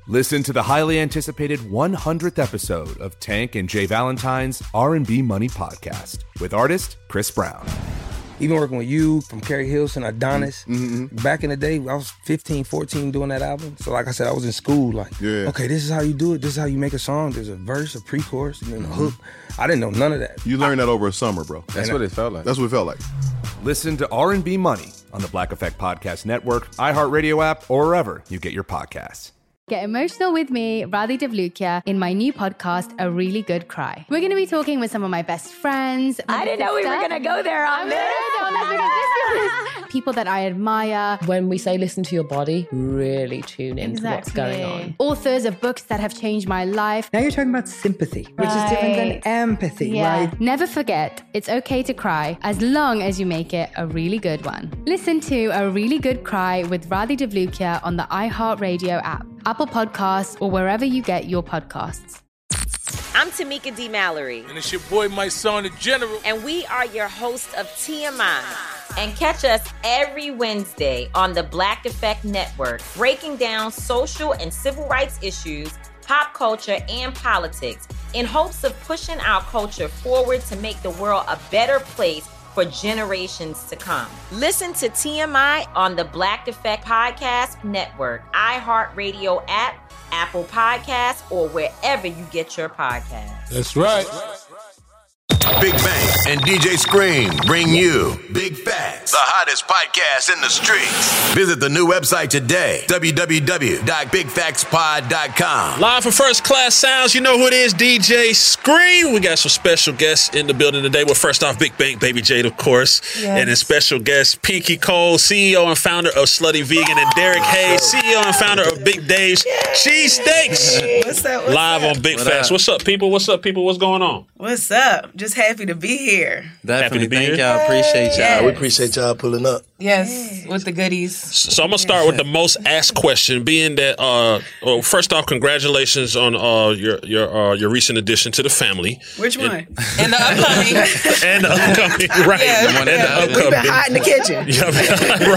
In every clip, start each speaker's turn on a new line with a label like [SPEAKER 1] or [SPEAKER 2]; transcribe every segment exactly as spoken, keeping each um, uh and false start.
[SPEAKER 1] Listen to the highly anticipated one hundredth episode of Tank and Jay Valentine's R and B Money Podcast with artist Chris Brown.
[SPEAKER 2] Even working with you, from Carrie Hilson, Adonis,
[SPEAKER 3] Mm-hmm.
[SPEAKER 2] back in the day, I was fifteen, fourteen doing that album. So like I said, I was in school like,
[SPEAKER 3] Yeah.
[SPEAKER 2] okay, this is how you do it. This is how you make a song. There's a verse, a pre-chorus, and then a hook. I didn't know none of that.
[SPEAKER 3] You learned that over a summer, bro.
[SPEAKER 4] That's what it felt like.
[SPEAKER 3] That's what it felt like.
[SPEAKER 1] Listen to R and B Money on the Black Effect Podcast Network, iHeartRadio app, or wherever you get your podcasts.
[SPEAKER 5] Get emotional with me, Radhi Devlukia, in my new podcast, A Really Good Cry. We're going to be talking with some of my best friends.
[SPEAKER 6] I didn't know we were going to go there on this.
[SPEAKER 5] People that I admire.
[SPEAKER 7] When we say listen to your body, really tune into
[SPEAKER 5] Exactly.
[SPEAKER 7] what's going on.
[SPEAKER 5] Authors of books that have changed my life.
[SPEAKER 8] Now you're talking about sympathy, which is different than empathy,
[SPEAKER 5] Yeah.
[SPEAKER 8] right?
[SPEAKER 5] Never forget, it's okay to cry as long as you make it a really good one. Listen to A Really Good Cry with Radhi Devlukia on the iHeartRadio app, Apple Podcasts, or wherever you get your podcasts.
[SPEAKER 6] I'm Tamika D. Mallory.
[SPEAKER 9] And it's your boy, my son, the General.
[SPEAKER 6] And we are your hosts of T M I. And catch us every Wednesday on the Black Effect Network, breaking down social and civil rights issues, pop culture, and politics in hopes of pushing our culture forward to make the world a better place for generations to come. Listen to T M I on the Black Effect Podcast Network, iHeartRadio app, Apple Podcasts, or wherever you get your podcasts.
[SPEAKER 9] That's right.
[SPEAKER 10] Big Bang and D J Scream bring you Big Facts, the hottest podcast in the streets. Visit the new website today, w w w dot big facts pod dot com.
[SPEAKER 9] Live for First Class Sounds, you know who it is, D J Scream. We got some special guests in the building today. Well, first off, Big Bang, Baby Jade, of course.
[SPEAKER 11] Yes.
[SPEAKER 9] And then special guest, Pinky Cole, C E O and founder of Slutty Vegan, and Derek Hayes, C E O and founder of Big Dave's Cheese Steaks.
[SPEAKER 11] What's up? What's
[SPEAKER 9] Live
[SPEAKER 11] up?
[SPEAKER 9] on Big
[SPEAKER 4] What
[SPEAKER 9] Facts.
[SPEAKER 4] up?
[SPEAKER 9] What's up, people? What's up, people? What's going on?
[SPEAKER 11] What's up? Just happy to be here.
[SPEAKER 4] Definitely.
[SPEAKER 9] to be
[SPEAKER 4] Thank
[SPEAKER 9] here.
[SPEAKER 4] y'all. Appreciate y'all.
[SPEAKER 11] Yes.
[SPEAKER 4] We appreciate y'all pulling up.
[SPEAKER 11] Yes, with the goodies.
[SPEAKER 9] So I'm gonna start with the most asked question, being that uh, well, first off, congratulations on uh, your your uh, your recent addition to the family.
[SPEAKER 11] Which one?
[SPEAKER 9] And,
[SPEAKER 11] And the upcoming.
[SPEAKER 9] and the upcoming, right?
[SPEAKER 11] Yeah.
[SPEAKER 9] And the
[SPEAKER 4] Yeah.
[SPEAKER 11] We've been hot in the kitchen.
[SPEAKER 9] Yeah,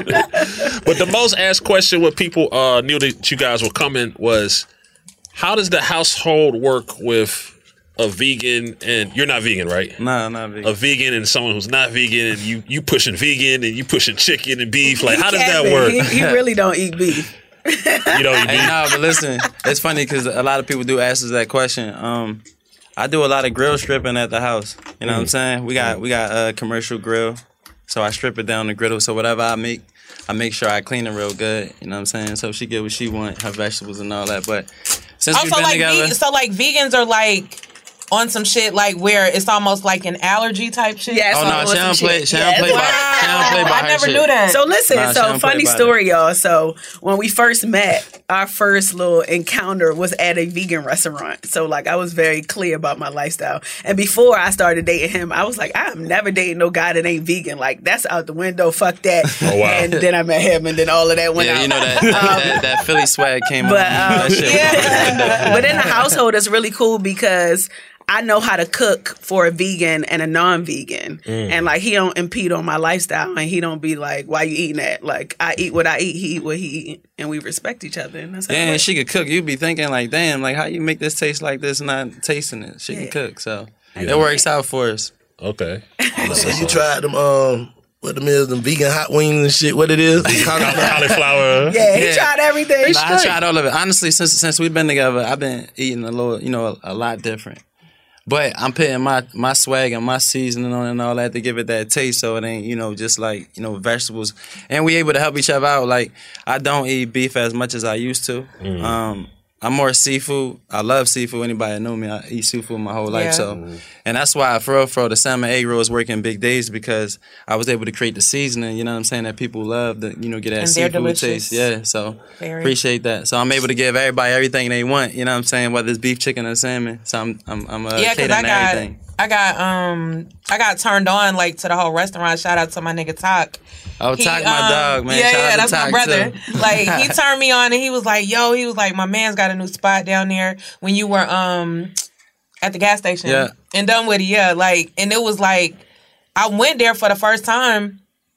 [SPEAKER 9] right. But the most asked question when people uh, knew that you guys were coming was, how does the household work with a vegan, and you're not vegan, right?
[SPEAKER 4] Nah, not vegan.
[SPEAKER 9] A vegan and someone who's not vegan, and you you pushing vegan and you pushing chicken and beef. Like,
[SPEAKER 11] He
[SPEAKER 9] how does that
[SPEAKER 11] capping.
[SPEAKER 9] work?
[SPEAKER 11] He, he really don't eat beef.
[SPEAKER 9] You know, you
[SPEAKER 4] Hey, no, but listen, it's funny because a lot of people do ask us that question. Um, I do a lot of grill stripping at the house. You know what I'm saying? We got we got a commercial grill, so I strip it down the griddle. So whatever I make, I make sure I clean it real good. You know what I'm saying? So she get what she want, her vegetables and all that. But since we've
[SPEAKER 11] Also,
[SPEAKER 4] been
[SPEAKER 11] like,
[SPEAKER 4] together,
[SPEAKER 11] ve- so like vegans are like on some shit like where it's almost like an allergy type shit.
[SPEAKER 4] Yeah, oh no, she don't play. She don't play by. She don't play by
[SPEAKER 11] I
[SPEAKER 4] her
[SPEAKER 11] never
[SPEAKER 4] shit.
[SPEAKER 11] knew that. So listen,
[SPEAKER 4] Nah, she
[SPEAKER 11] so
[SPEAKER 4] don't play
[SPEAKER 11] funny
[SPEAKER 4] by
[SPEAKER 11] story, y'all. So when we first met, our first little encounter was at a vegan restaurant. So like I was very clear about my lifestyle. And before I started dating him, I was like, I'm never dating no guy that ain't vegan. Like that's out the window. Fuck that.
[SPEAKER 9] Oh wow.
[SPEAKER 11] And then I met him, and then all of that went
[SPEAKER 4] Yeah,
[SPEAKER 11] out.
[SPEAKER 4] you know that that, that Philly swag came
[SPEAKER 11] But,
[SPEAKER 4] on.
[SPEAKER 11] um,
[SPEAKER 4] That shit was
[SPEAKER 11] yeah. But in the household, it's really cool because I know how to cook for a vegan and a non-vegan.
[SPEAKER 4] Mm.
[SPEAKER 11] And like he don't impede on my lifestyle, and he don't be like, why you eating that? Like I eat what I eat, he eat what he eat, and we respect each other. And that's how it
[SPEAKER 4] Damn,
[SPEAKER 11] works.
[SPEAKER 4] she could cook. You'd be thinking like, damn, like how you make this taste like this, not tasting it. She can cook, so it works out for us.
[SPEAKER 9] Okay.
[SPEAKER 12] So you tried them, um, what them is, them vegan hot wings and shit. What it is?
[SPEAKER 9] Cauliflower.
[SPEAKER 11] Yeah, he tried everything.
[SPEAKER 4] Nah, I tried all of it. Honestly, since since we've been together, I've been eating a little, you know, a, a lot different. But I'm putting my, my swag and my seasoning on and all that to give it that taste, so it ain't, you know, just like, you know, vegetables. And we able to help each other out. Like, I don't eat beef as much as I used to.
[SPEAKER 9] Mm.
[SPEAKER 4] Um, I'm more seafood. I love seafood. Anybody that know me, I eat seafood my whole life.
[SPEAKER 11] Yeah.
[SPEAKER 4] So,
[SPEAKER 9] Mm.
[SPEAKER 4] and that's why, for real, for real, the salmon egg rolls work in Big Days because I was able to create the seasoning. You know what I'm saying? That people love to, you know, get that
[SPEAKER 11] And they're
[SPEAKER 4] seafood
[SPEAKER 11] delicious.
[SPEAKER 4] taste. Yeah. So
[SPEAKER 11] Very.
[SPEAKER 4] appreciate that. So I'm able to give everybody everything they want. You know what I'm saying? Whether it's beef, chicken, or salmon. So I'm I'm I'm uh,
[SPEAKER 11] Yeah, because
[SPEAKER 4] catering
[SPEAKER 11] I
[SPEAKER 4] to
[SPEAKER 11] got
[SPEAKER 4] everything.
[SPEAKER 11] I got um I got turned on like to the whole restaurant. Shout out to my nigga Talk.
[SPEAKER 4] Oh,
[SPEAKER 11] He,
[SPEAKER 4] Talk, my
[SPEAKER 11] um,
[SPEAKER 4] dog, man.
[SPEAKER 11] Yeah,
[SPEAKER 4] Shout
[SPEAKER 11] yeah,
[SPEAKER 4] out to
[SPEAKER 11] that's my
[SPEAKER 4] Talk,
[SPEAKER 11] brother.
[SPEAKER 4] too.
[SPEAKER 11] Like he turned me on and he was like, "Yo," he was like, "My man's got a new spot down there when you were um at the gas station
[SPEAKER 4] Yeah.
[SPEAKER 11] in Dunwoody." Yeah, like, and it was like I went there for the first time.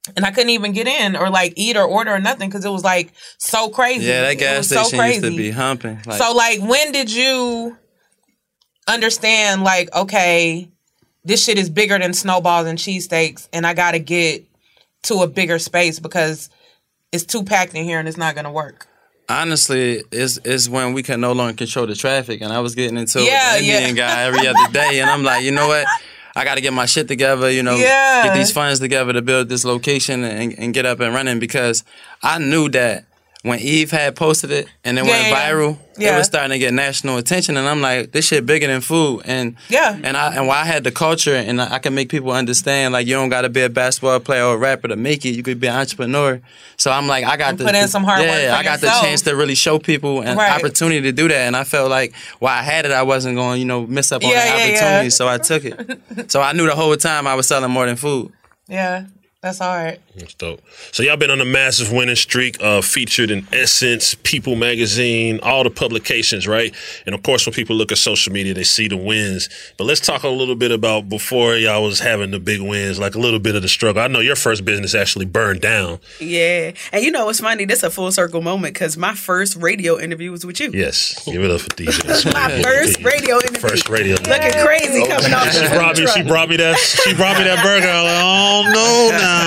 [SPEAKER 3] And I couldn't even get in or like eat or order or nothing because it was like so crazy.
[SPEAKER 4] Yeah, that gas
[SPEAKER 3] so
[SPEAKER 4] station used to be humping.
[SPEAKER 3] Like, so like, when did you understand like, okay, this shit is bigger than snowballs and cheesesteaks, and I got to get to a bigger space because it's too packed in here and it's not gonna work?
[SPEAKER 4] Honestly, it's, it's when we can no longer control the traffic, and I was getting into
[SPEAKER 3] yeah,
[SPEAKER 4] it with the Indian
[SPEAKER 3] yeah.
[SPEAKER 4] guy every other day, and I'm like, you know what? I got to get my shit together, you know,
[SPEAKER 3] yeah.
[SPEAKER 4] get these funds together to build this location and, and get up and running, because I knew that when Eve had posted it and it yeah, went
[SPEAKER 3] yeah.
[SPEAKER 4] viral,
[SPEAKER 3] yeah.
[SPEAKER 4] it was starting to get national attention, and I'm like, this shit bigger than food. And
[SPEAKER 3] yeah,
[SPEAKER 4] and I and while I had the culture and I, I can make people understand, like, you don't got to be a basketball player or a rapper to make it. You could be an entrepreneur. So I'm like, I got
[SPEAKER 3] and
[SPEAKER 4] the
[SPEAKER 3] put in some hard
[SPEAKER 4] yeah,
[SPEAKER 3] work for
[SPEAKER 4] I got
[SPEAKER 3] yourself.
[SPEAKER 4] the chance to really show people an
[SPEAKER 3] right.
[SPEAKER 4] opportunity to do that, and I felt like while I had it, I wasn't going to, you know, miss up on
[SPEAKER 3] yeah,
[SPEAKER 4] that
[SPEAKER 3] yeah,
[SPEAKER 4] opportunity.
[SPEAKER 3] Yeah.
[SPEAKER 4] So I took it. So I knew the whole time I was selling more than food.
[SPEAKER 3] Yeah. That's hard.
[SPEAKER 9] That's dope. So y'all been on a massive winning streak, uh, featured in Essence, People Magazine, all the publications, right? And of course, when people look at social media, they see the wins. But let's talk a little bit about before y'all was having the big wins, like a little bit of the struggle. I know your first business actually burned down.
[SPEAKER 11] Yeah. And you know what's funny? This is a full circle moment because my first radio interview was with you.
[SPEAKER 9] Yes. Give it up for D J.
[SPEAKER 11] My first radio interview.
[SPEAKER 9] First radio.
[SPEAKER 11] Looking crazy
[SPEAKER 9] oh,
[SPEAKER 11] coming off.
[SPEAKER 9] She brought me. She brought me that. She brought me that burger. I'm like, oh no, now.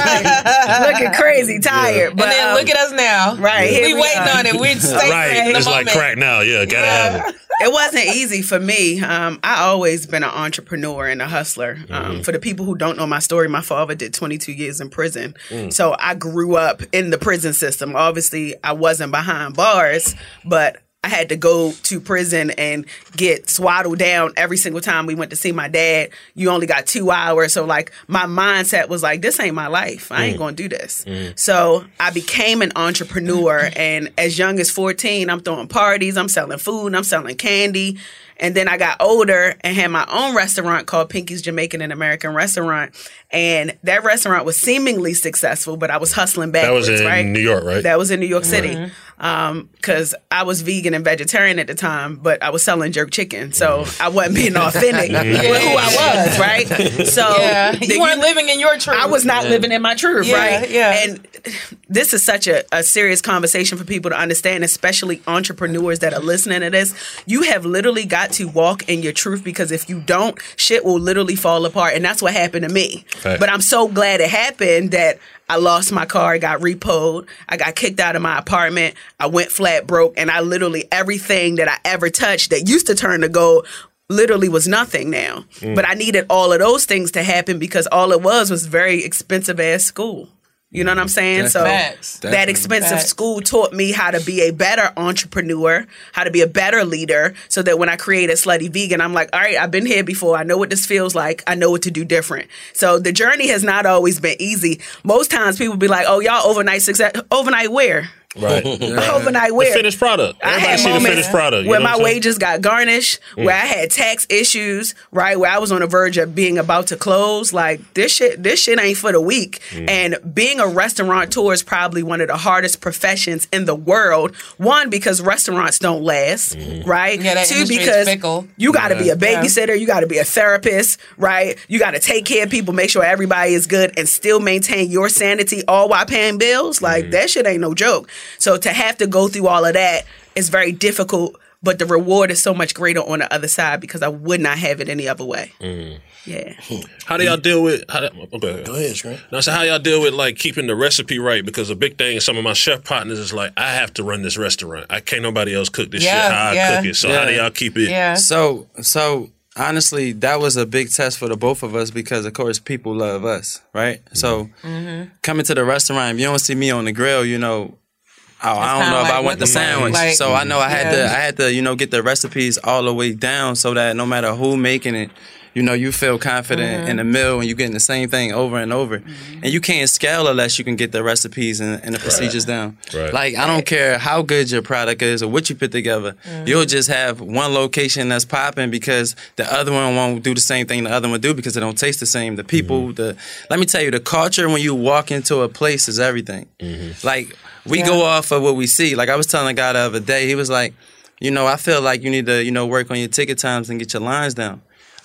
[SPEAKER 11] Looking crazy, tired.
[SPEAKER 3] Yeah.
[SPEAKER 11] But
[SPEAKER 3] and then
[SPEAKER 11] um,
[SPEAKER 3] look at us now.
[SPEAKER 11] Right.
[SPEAKER 3] We,
[SPEAKER 11] we
[SPEAKER 3] waiting
[SPEAKER 11] are.
[SPEAKER 3] on it. We're staying
[SPEAKER 9] right.
[SPEAKER 3] in the
[SPEAKER 9] It's
[SPEAKER 3] moment.
[SPEAKER 9] like crack now. Yeah, gotta
[SPEAKER 3] yeah.
[SPEAKER 9] have it.
[SPEAKER 11] It wasn't easy for me. Um, I always been an entrepreneur and a hustler. Um,
[SPEAKER 9] mm-hmm.
[SPEAKER 11] For the people who don't know my story, my father did twenty-two years in prison.
[SPEAKER 9] Mm.
[SPEAKER 11] So I grew up in the prison system. Obviously, I wasn't behind bars, but I had to go to prison and get swaddled down every single time we went to see my dad. You only got two hours. So, like, my mindset was like, this ain't my life. I ain't
[SPEAKER 9] Mm.
[SPEAKER 11] going to do this.
[SPEAKER 9] Mm.
[SPEAKER 11] So I became an entrepreneur. And as young as fourteen, I'm throwing parties. I'm selling food. I'm selling candy. And then I got older and had my own restaurant called Pinky's Jamaican and American Restaurant. And that restaurant was seemingly successful, but I was hustling backwards,
[SPEAKER 9] That was in
[SPEAKER 11] right?
[SPEAKER 9] New York, right?
[SPEAKER 11] That was in New York City.
[SPEAKER 3] Mm-hmm.
[SPEAKER 11] Um, cause I was vegan and vegetarian at the time, but I was selling jerk chicken. So I wasn't being authentic with who I was, right? So
[SPEAKER 3] yeah.
[SPEAKER 11] the-
[SPEAKER 3] you weren't living in your truth.
[SPEAKER 11] I was not living in my truth,
[SPEAKER 3] Yeah,
[SPEAKER 11] right?
[SPEAKER 3] yeah.
[SPEAKER 11] And this is such a, a serious conversation for people to understand, especially entrepreneurs that are listening to this. You have literally got to walk in your truth, because if you don't, shit will literally fall apart. And that's what happened to me.
[SPEAKER 9] Fact.
[SPEAKER 11] But I'm so glad it happened that I lost my car, it got repoed, I got kicked out of my apartment, I went flat broke, and I literally, everything that I ever touched that used to turn to gold literally was nothing now.
[SPEAKER 9] Mm.
[SPEAKER 11] But I needed all of those things to happen because all it was was very expensive ass school. You know what I'm saying? So
[SPEAKER 3] Facts.
[SPEAKER 11] that expensive
[SPEAKER 3] Facts.
[SPEAKER 11] school taught me how to be a better entrepreneur, how to be a better leader, so that when I create a Slutty Vegan, I'm like, all right, I've been here before. I know what this feels like. I know what to do different. So the journey has not always been easy. Most times people be like, oh, y'all overnight success. Overnight where?
[SPEAKER 9] Right.
[SPEAKER 11] Overnight
[SPEAKER 9] The
[SPEAKER 11] where?
[SPEAKER 9] finished product.
[SPEAKER 11] I
[SPEAKER 9] Everybody
[SPEAKER 11] had
[SPEAKER 9] see the
[SPEAKER 11] moments
[SPEAKER 9] finished product. you
[SPEAKER 11] where
[SPEAKER 9] know
[SPEAKER 11] my
[SPEAKER 9] what I'm saying?
[SPEAKER 11] wages got garnished,
[SPEAKER 9] Mm.
[SPEAKER 11] where I had tax issues, right? Where I was on the verge of being about to close. Like, this shit, this shit ain't for the weak.
[SPEAKER 9] Mm.
[SPEAKER 11] And being a restaurateur is probably one of the hardest professions in the world. One, because restaurants don't last,
[SPEAKER 9] Mm-hmm.
[SPEAKER 11] right?
[SPEAKER 3] Yeah, that
[SPEAKER 11] Two,
[SPEAKER 3] industry is
[SPEAKER 11] because
[SPEAKER 3] fickle.
[SPEAKER 11] you got to
[SPEAKER 4] Yeah.
[SPEAKER 11] be a babysitter, you got to be a therapist, right? You got to take care of people, make sure everybody is good, and still maintain your sanity, all while paying bills. Like,
[SPEAKER 9] Mm.
[SPEAKER 11] that shit ain't no joke. So to have to go through all of that is very difficult, but the reward is so much greater on the other side, because I would not have it any other way.
[SPEAKER 9] Mm.
[SPEAKER 11] Yeah.
[SPEAKER 9] How do y'all deal with? How do, okay.
[SPEAKER 12] Go ahead, Screen.
[SPEAKER 9] Now, so how y'all deal with like keeping the recipe right? Because a big thing, some of my chef partners is like, I have to run this restaurant. I can't nobody else cook this
[SPEAKER 3] Yeah,
[SPEAKER 9] shit how
[SPEAKER 3] yeah.
[SPEAKER 9] I cook it. So how do
[SPEAKER 4] Yeah.
[SPEAKER 9] y'all keep it?
[SPEAKER 3] Yeah.
[SPEAKER 4] So, so honestly, that was a big test for the both of us, because of course people love us, right? So
[SPEAKER 3] Mm-hmm.
[SPEAKER 4] coming to the restaurant, if you don't see me on the grill, you know, oh, I don't
[SPEAKER 3] kinda
[SPEAKER 4] know if
[SPEAKER 3] like,
[SPEAKER 4] I
[SPEAKER 3] what
[SPEAKER 4] want the
[SPEAKER 3] the fuck?
[SPEAKER 4] sandwich.
[SPEAKER 3] Like,
[SPEAKER 4] so I know I had to,
[SPEAKER 3] yeah.
[SPEAKER 4] I had to, you know, get the recipes all the way down so that no matter who making it, you know, you feel confident
[SPEAKER 3] Mm-hmm.
[SPEAKER 4] in the meal and you're getting the same thing over and over.
[SPEAKER 3] Mm-hmm.
[SPEAKER 4] And you can't scale unless you can get the recipes and, and the procedures down.
[SPEAKER 9] Right.
[SPEAKER 4] Like, I don't care how good your product is or what you put together.
[SPEAKER 3] Mm-hmm.
[SPEAKER 4] You'll just have one location that's popping because the other one won't do the same thing the other one do because it don't taste the same. The people, the let me tell you, the culture when you walk into a place is everything. Like, we
[SPEAKER 3] Yeah.
[SPEAKER 4] go off of what we see. Like, I was telling a guy the other day, he was like, you know, I feel like you need to, you know, work on your ticket times and get your lines down.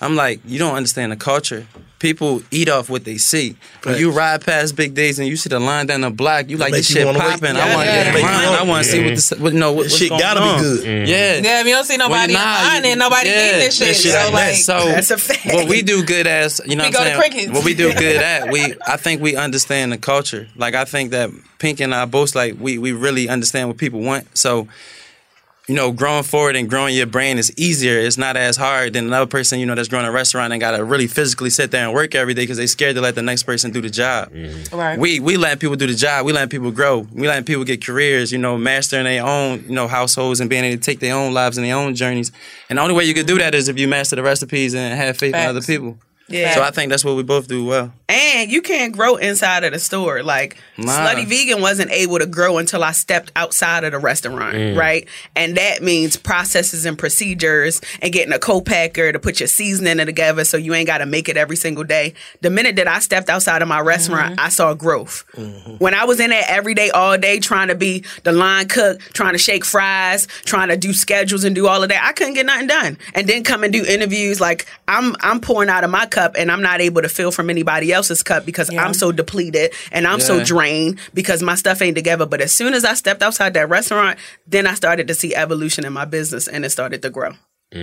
[SPEAKER 4] I'm like, you don't understand the culture. People eat off what they see. When you ride past Big D's and you see the line down the block, you like
[SPEAKER 12] Make
[SPEAKER 4] this
[SPEAKER 12] you
[SPEAKER 4] shit
[SPEAKER 12] wanna wait.
[SPEAKER 4] popping.
[SPEAKER 12] Yeah,
[SPEAKER 4] I want to
[SPEAKER 12] yeah.
[SPEAKER 4] get in
[SPEAKER 12] Make you
[SPEAKER 4] line.
[SPEAKER 12] want-
[SPEAKER 4] I want to see what this, what, no, what,
[SPEAKER 12] This
[SPEAKER 4] what's
[SPEAKER 12] shit
[SPEAKER 4] going
[SPEAKER 12] gotta be
[SPEAKER 4] on.
[SPEAKER 12] good.
[SPEAKER 4] Yeah.
[SPEAKER 3] Yeah, if you don't see nobody in
[SPEAKER 4] Well, nah,
[SPEAKER 3] line and nobody
[SPEAKER 4] yeah,
[SPEAKER 3] eating this shit,
[SPEAKER 4] that shit
[SPEAKER 3] so
[SPEAKER 4] like
[SPEAKER 3] like,
[SPEAKER 4] that. So
[SPEAKER 11] That's a fact.
[SPEAKER 4] what we do good as, you know
[SPEAKER 3] We
[SPEAKER 4] what I'm
[SPEAKER 3] go to
[SPEAKER 4] saying?
[SPEAKER 3] crickets.
[SPEAKER 4] What we do good at, we I think we understand the culture. Like I think that Pink and I both like we we really understand what people want. So you know, growing forward and growing your brand is easier. It's not as hard than another person, you know, that's growing a restaurant and got to really physically sit there and work every day because they scared to let the next person do the job.
[SPEAKER 9] Mm-hmm.
[SPEAKER 3] Right.
[SPEAKER 4] We we letting people do the job. We letting people grow. We letting people get careers, you know, mastering their own, you know, households and being able to take their own lives and their own journeys. And the only way you could do that is if you master the recipes and have faith
[SPEAKER 3] Facts.
[SPEAKER 4] in other people.
[SPEAKER 11] Yeah.
[SPEAKER 4] So I think that's what we both do well.
[SPEAKER 11] And you can't grow inside of the store. Like
[SPEAKER 4] Nah.
[SPEAKER 11] Slutty Vegan wasn't able to grow until I stepped outside of the restaurant,
[SPEAKER 4] Mm.
[SPEAKER 11] right? And that means processes and procedures and getting a co-packer to put your seasoning together so you ain't got to make it every single day. The minute that I stepped outside of my restaurant, I saw growth. When I was in there every day, all day, trying to be the line cook, trying to shake fries, trying to do schedules and do all of that, I couldn't get nothing done. And then come and do interviews. Like I'm, I'm pouring out of my cup and I'm not able to fill from anybody else's cup because I'm so depleted and I'm so
[SPEAKER 4] Yeah.
[SPEAKER 11] drained because my stuff ain't together. But as soon as I stepped outside that restaurant, then I started to see evolution in my business and it started to grow.